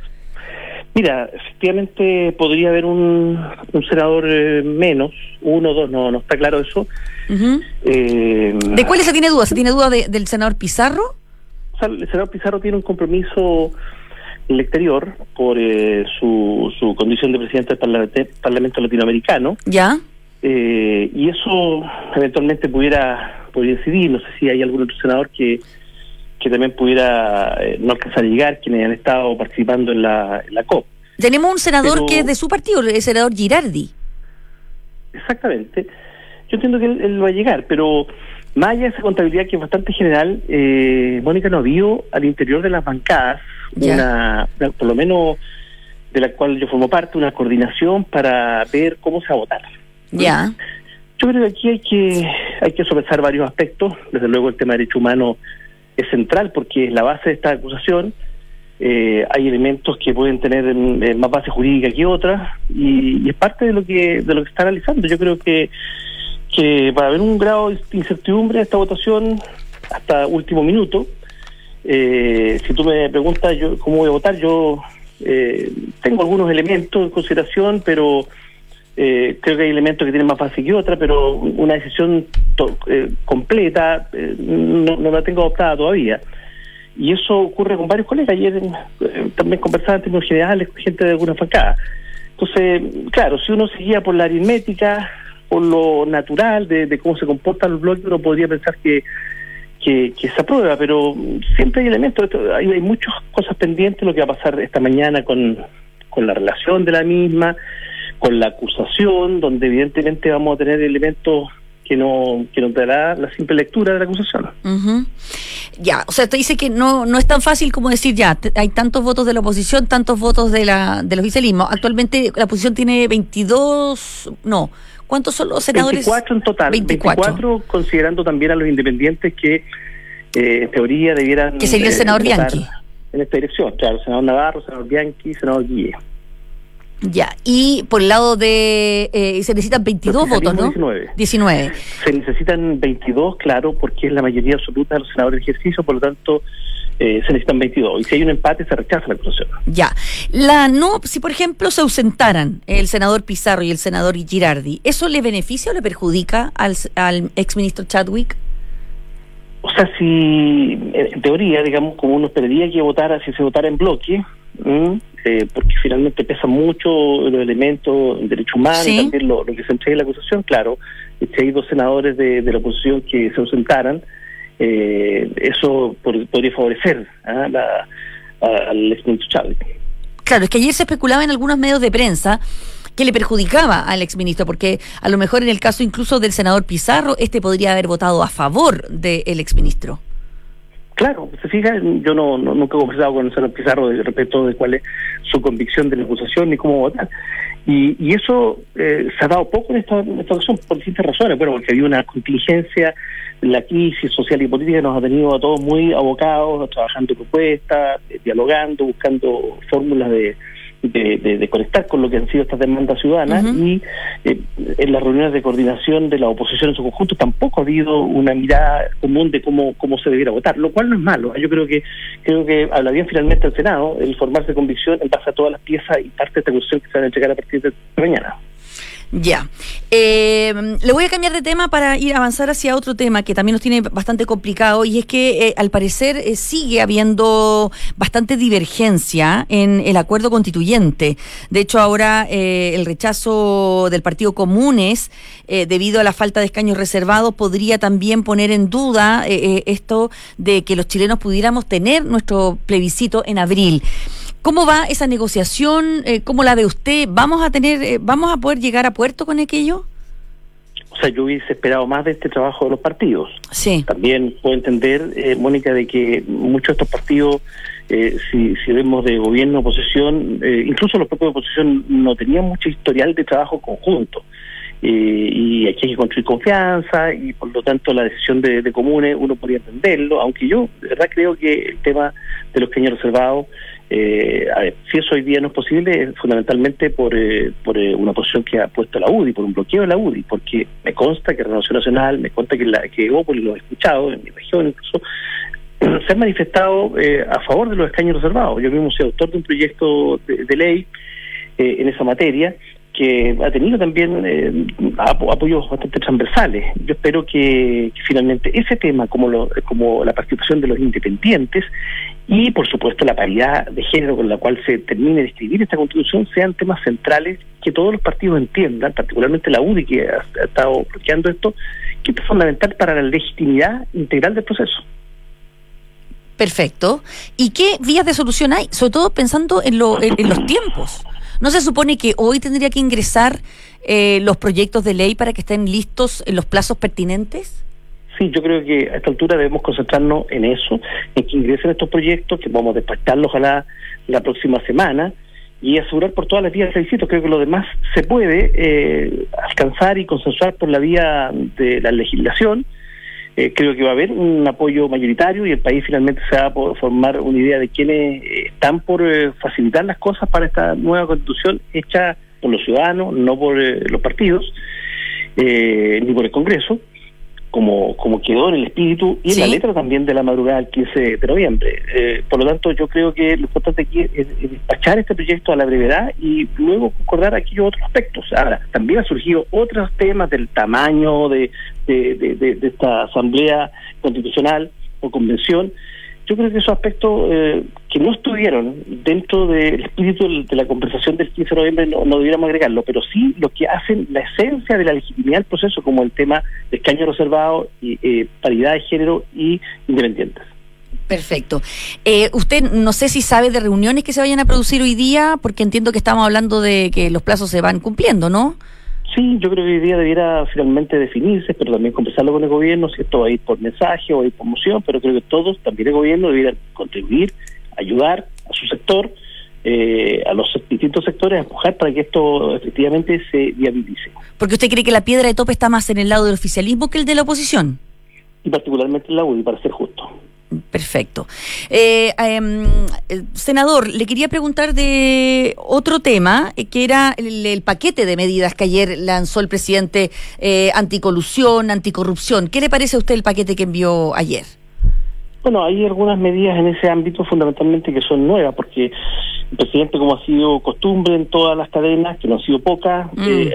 S21: Mira, efectivamente podría haber un, un senador eh, menos, uno o dos, no, no está claro eso.
S2: Uh-huh.
S21: Eh,
S2: ¿De cuáles se tiene duda? ¿Se tiene duda de, del senador Pizarro?
S21: O sea, el senador Pizarro tiene un compromiso en el exterior por eh, su, su condición de presidente del Parlamento, Parlamento Latinoamericano.
S2: ¿Ya?
S21: Eh, y eso eventualmente pudiera, pudiera decidir. No sé si hay algún otro senador que que también pudiera eh, no alcanzar a llegar quienes han estado participando en la, en la COP.
S2: Tenemos un senador
S21: Pero,
S2: que es de su partido, el senador Girardi.
S21: Exactamente. Yo entiendo que él, él va a llegar, pero más allá de esa contabilidad que es bastante general, eh, Mónica, no ha habido al interior de las bancadas una, una, por lo menos de la cual yo formo parte, una coordinación para ver cómo se va a votar.
S2: Ya.
S21: Yo creo que aquí hay que hay que sopesar varios aspectos. Desde luego el tema de derechos humanos es central porque es la base de esta acusación. Eh, hay elementos que pueden tener eh, más base jurídica que otras y, y es parte de lo que de lo que está analizando. Yo creo que que va a haber un grado de incertidumbre en esta votación hasta último minuto. Eh, si tú me preguntas yo cómo voy a votar, yo eh, tengo algunos elementos en consideración, pero eh, creo que hay elementos que tienen más base que otra, pero una decisión to- eh, completa eh, no, no la tengo adoptada todavía. Y eso ocurre con varios colegas. Ayer eh, también conversaba en términos generales con gente de algunas bancadas. Entonces, claro, si uno se guía por la aritmética, por lo natural de, de cómo se comportan los bloques, uno podría pensar que que, que se aprueba, pero siempre hay elementos, hay, hay muchas cosas pendientes, lo que va a pasar esta mañana con, con la relación de la misma, con la acusación, donde evidentemente vamos a tener elementos que no que nos dará la simple lectura de la acusación.
S2: Uh-huh. Ya, o sea, te dice que no no es tan fácil como decir ya, te, hay tantos votos de la oposición, tantos votos de la del oficialismo. Actualmente la oposición tiene veintidós, no, ¿cuántos son los senadores?
S21: veinticuatro en total,
S2: veinticuatro,
S21: veinticuatro considerando también a los independientes que eh, en teoría debieran...
S2: Que sería el senador
S21: eh,
S2: Bianchi.
S21: En esta dirección, claro, senador Navarro, senador Bianchi, senador Guille.
S2: Ya, y por el lado de... Eh, se necesitan veintidós votos, ¿no?
S21: diecinueve.
S2: diecinueve.
S21: Se necesitan veintidós, claro, porque es la mayoría absoluta de los senadores de ejercicio, por lo tanto eh, se necesitan veintidós. Y si hay un empate, se rechaza la acusación.
S2: Ya. La no, si por ejemplo se ausentaran el senador Pizarro y el senador Girardi, ¿eso le beneficia o le perjudica al, al exministro Chadwick?
S21: O sea, si en teoría, digamos, como uno esperaría que votara, si se votara en bloque, ¿m? Eh, porque finalmente pesan mucho los elementos de derechos humanos, ¿sí? Y también lo, lo que se entrega en la acusación, claro, si hay dos senadores de, de la oposición que se ausentaran, eh, eso por, podría favorecer ¿eh? la, a, al exministro Chávez.
S2: Claro, es que ayer se especulaba en algunos medios de prensa que le perjudicaba al exministro, porque a lo mejor en el caso incluso del senador Pizarro, este podría haber votado a favor del exministro.
S21: Claro, se fija, yo no, no nunca he conversado con el senador Pizarro de respecto de cuál es su convicción de la acusación ni cómo votar. Y, y eso eh, se ha dado poco en esta, en esta ocasión por distintas razones. Bueno, porque había una contingencia, la crisis social y política nos ha tenido a todos muy abocados, trabajando propuestas, eh, dialogando, buscando fórmulas de De, de, de conectar con lo que han sido estas demandas ciudadanas. Uh-huh. Y eh, en las reuniones de coordinación de la oposición en su conjunto tampoco ha habido una mirada común de cómo cómo se debiera votar, lo cual no es malo. Yo creo que creo que habla bien finalmente el Senado el formarse convicción en base a todas las piezas y parte de esta cuestión que se van a entregar a partir de mañana.
S2: Ya. Eh, le voy a cambiar de tema para ir a avanzar hacia otro tema que también nos tiene bastante complicado, y es que eh, al parecer eh, sigue habiendo bastante divergencia en el acuerdo constituyente. De hecho, ahora eh, el rechazo del Partido Comunes eh, debido a la falta de escaños reservados podría también poner en duda eh, eh, esto de que los chilenos pudiéramos tener nuestro plebiscito en abril. ¿Cómo va esa negociación? Eh, ¿Cómo la ve usted? ¿Vamos a tener, eh, vamos a poder llegar a puerto con aquello?
S21: O sea, yo hubiese esperado más de este trabajo de los partidos.
S2: Sí.
S21: También puedo entender, eh, Mónica, de que muchos de estos partidos, eh, si, si vemos de gobierno, oposición, eh, incluso los propios de oposición no tenían mucho historial de trabajo conjunto. Eh, y aquí hay que construir confianza y por lo tanto la decisión de, de comunes uno podría entenderlo, aunque yo de verdad creo que el tema de los escaños reservados, Eh, a ver, si eso hoy día no es posible, es fundamentalmente por eh, por eh, una posición que ha puesto la U D I, por un bloqueo de la U D I, porque me consta que Renovación Nacional, me consta que la que Opoli lo he escuchado en mi región incluso, se han manifestado eh, a favor de los escaños reservados. Yo mismo soy autor de un proyecto de, de ley eh, en esa materia que ha tenido también eh, ap- apoyos bastante transversales. Yo espero que, que finalmente ese tema, como lo, como la participación de los independientes y, por supuesto, la paridad de género con la cual se termine de escribir esta Constitución, sean temas centrales que todos los partidos entiendan, particularmente la U D I, que ha, ha estado bloqueando esto, que es fundamental para la legitimidad integral del proceso.
S2: Perfecto. ¿Y qué vías de solución hay? Sobre todo pensando en, lo, en, en los tiempos. ¿No se supone que hoy tendría que ingresar eh, los proyectos de ley para que estén listos en los plazos pertinentes?
S21: Sí, yo creo que a esta altura debemos concentrarnos en eso, en que ingresen estos proyectos, que vamos a despacharlos ojalá la próxima semana y asegurar por todas las vías de requisitos. Creo que lo demás se puede eh, alcanzar y consensuar por la vía de la legislación. Eh, creo que va a haber un apoyo mayoritario y el país finalmente se va a poder formar una idea de quiénes están por eh, facilitar las cosas para esta nueva constitución hecha por los ciudadanos, no por eh, los partidos, eh, ni por el Congreso, como como quedó en el espíritu y en ¿Sí? la letra también de la madrugada del quince de noviembre. Eh, por lo tanto, yo creo que lo importante aquí es, es despachar este proyecto a la brevedad y luego concordar aquellos otros aspectos. Ahora, también han surgido otros temas del tamaño de, de, de, de, de esta asamblea constitucional o convención. Yo creo que esos aspectos eh, que no estuvieron dentro del espíritu de la conversación del quince de noviembre no, no debiéramos agregarlo, pero sí lo que hacen la esencia de la legitimidad del proceso, como el tema de escaño reservado, y, eh, paridad de género y independientes.
S2: Perfecto. Eh, usted no sé si sabe de reuniones que se vayan a producir hoy día, porque entiendo que estamos hablando de que los plazos se van cumpliendo, ¿no?
S21: Sí, yo creo que hoy día debiera finalmente definirse, pero también conversarlo con el gobierno, si esto va a ir por mensaje o va a ir por moción, pero creo que todos, también el gobierno, debieran contribuir, ayudar a su sector, eh, a los distintos sectores, a empujar para que esto efectivamente se viabilice.
S2: Porque usted cree que la piedra de tope está más en el lado del oficialismo que el de la oposición.
S21: Y particularmente en la U D I, para ser justo.
S2: Perfecto. Eh, eh, senador, le quería preguntar de otro tema, eh, que era el, el paquete de medidas que ayer lanzó el presidente, eh, anticolusión, anticorrupción. ¿Qué le parece a usted el paquete que envió ayer?
S21: Bueno, hay algunas medidas en ese ámbito fundamentalmente que son nuevas, porque el presidente, como ha sido costumbre en todas las cadenas, que no han sido pocas, mm. eh,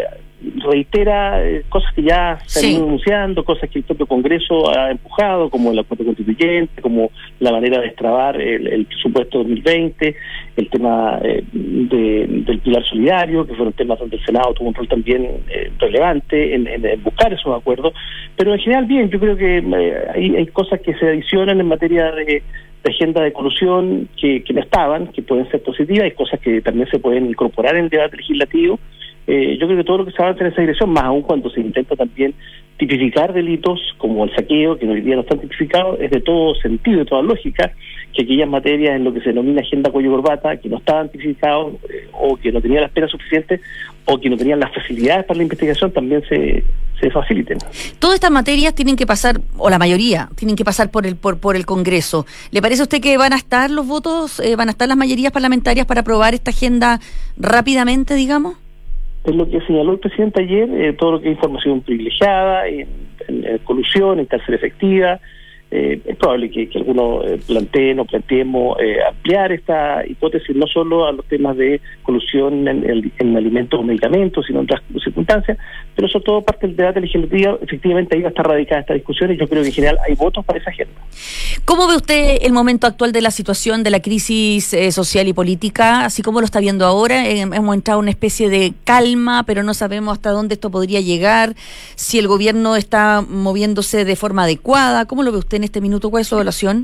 S21: reitera eh, cosas que ya se han ido anunciando, cosas que el propio Congreso ha empujado, como el acuerdo constituyente, como la manera de destrabar el, el presupuesto dos mil veinte, el tema eh, de, del pilar solidario, que fueron temas donde el Senado tuvo un rol también eh, relevante en, en, en buscar esos acuerdos, pero en general bien, yo creo que eh, hay, hay cosas que se adicionan en materia de, de agenda de colusión que, que no estaban, que pueden ser positivas, hay cosas que también se pueden incorporar en el debate legislativo. Eh, yo creo que todo lo que se avanza en esa dirección, más aún cuando se intenta también tipificar delitos como el saqueo, que hoy día no están tipificados, es de todo sentido, de toda lógica, que aquellas materias en lo que se denomina agenda cuello corbata, que no estaban tipificados, eh, o que no tenían las penas suficientes, o que no tenían las facilidades para la investigación, también se, se faciliten.
S2: Todas estas materias tienen que pasar, o la mayoría, tienen que pasar por el por, por el Congreso. ¿Le parece a usted que van a estar los votos, eh, van a estar las mayorías parlamentarias para aprobar esta agenda rápidamente, digamos?
S21: Es lo que señaló el presidente ayer, eh, todo lo que es información privilegiada, en, en, en colusión, en cárcel efectiva. Eh, es probable que, que algunos eh, planteen o planteemos eh, ampliar esta hipótesis no solo a los temas de colusión en, en, en alimentos o medicamentos, sino en otras circunstancias, pero sobre todo parte del debate legislativo. Efectivamente ahí va a estar radicada esta discusión y yo creo que en general hay votos para esa agenda.
S2: ¿Cómo ve usted el momento actual de la situación de la crisis eh, social y política, así como lo está viendo ahora? Eh, hemos entrado en una especie de calma, pero no sabemos hasta dónde esto podría llegar, si el gobierno está moviéndose de forma adecuada. ¿Cómo lo ve usted en este minuto? ¿Cuál es su evaluación?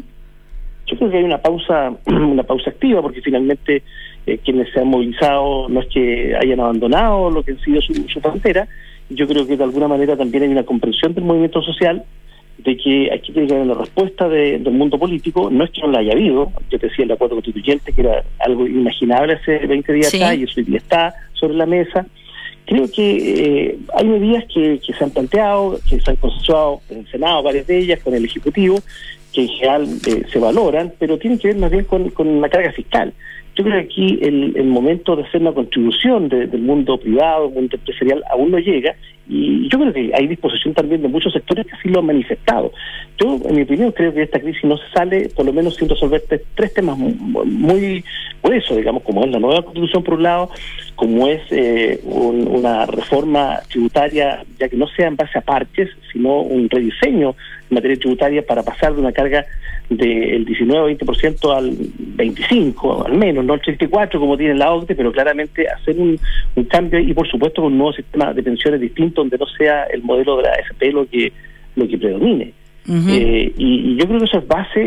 S21: Yo creo que hay una pausa, una pausa activa, porque finalmente eh, quienes se han movilizado no es que hayan abandonado lo que ha sido su, su frontera. Yo creo que de alguna manera también hay una comprensión del movimiento social de que aquí tiene que haber una respuesta de, del mundo político. No es que no la haya habido, yo te decía el acuerdo constituyente, que era algo inimaginable hace veinte días sí. atrás, y eso hoy día está sobre la mesa. Creo que eh, hay medidas que, que se han planteado, que se han consensuado en el Senado, varias de ellas, con el Ejecutivo, que en general eh, se valoran, pero tienen que ver más bien con, con la carga fiscal. Yo creo que aquí el, el momento de hacer una contribución de, del mundo privado, del mundo empresarial, aún no llega, y yo creo que hay disposición también de muchos sectores que así lo han manifestado. Yo, en mi opinión, creo que esta crisis no se sale, por lo menos sin resolver tres, tres temas muy, muy gruesos, digamos, como es la nueva Constitución por un lado, como es eh, un, una reforma tributaria, ya que no sea en base a parches, sino un rediseño en materia tributaria para pasar de una carga del diecinueve a veinte por ciento al veinticinco, al menos, no al treinta y cuatro como tiene la O C D E, pero claramente hacer un, un cambio y, por supuesto, con un nuevo sistema de pensiones distinto, donde no sea el modelo de la A F P lo que lo que predomine. Uh-huh. eh, y, y yo creo que eso es base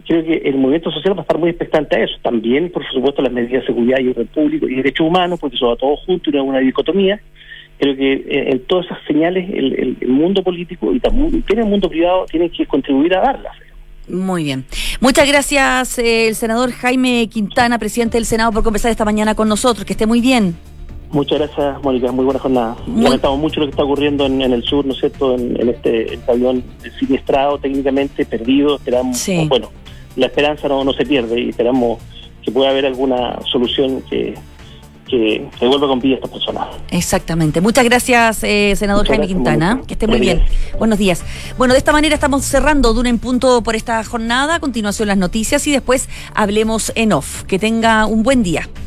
S21: creo que el movimiento social va a estar muy expectante a eso. También, por supuesto, las medidas de seguridad y orden público y derechos humanos, porque eso va todo junto y no es una dicotomía. Creo que eh, en todas esas señales el, el, el mundo político y también el mundo privado tienen que contribuir a darlas.
S2: Muy bien. Muchas gracias, eh, el senador Jaime Quintana, presidente del Senado, por conversar esta mañana con nosotros. Que esté muy bien.
S21: Muchas gracias, Mónica. Muy buena jornada. Muy... Lamentamos mucho lo que está ocurriendo en, en el sur, ¿no es cierto? En, en este, este avión siniestrado, técnicamente perdido. Esperamos, sí. Bueno, la esperanza no, no se pierde y esperamos que pueda haber alguna solución que, que devuelva con vida a estas personas.
S2: Exactamente. Muchas gracias, eh, senador Muchas Jaime gracias, Quintana. Mónica. Que esté muy bien. bien. Buenos días. Bueno, de esta manera estamos cerrando Duna en Punto por esta jornada. A continuación las noticias y después hablemos en off. Que tenga un buen día.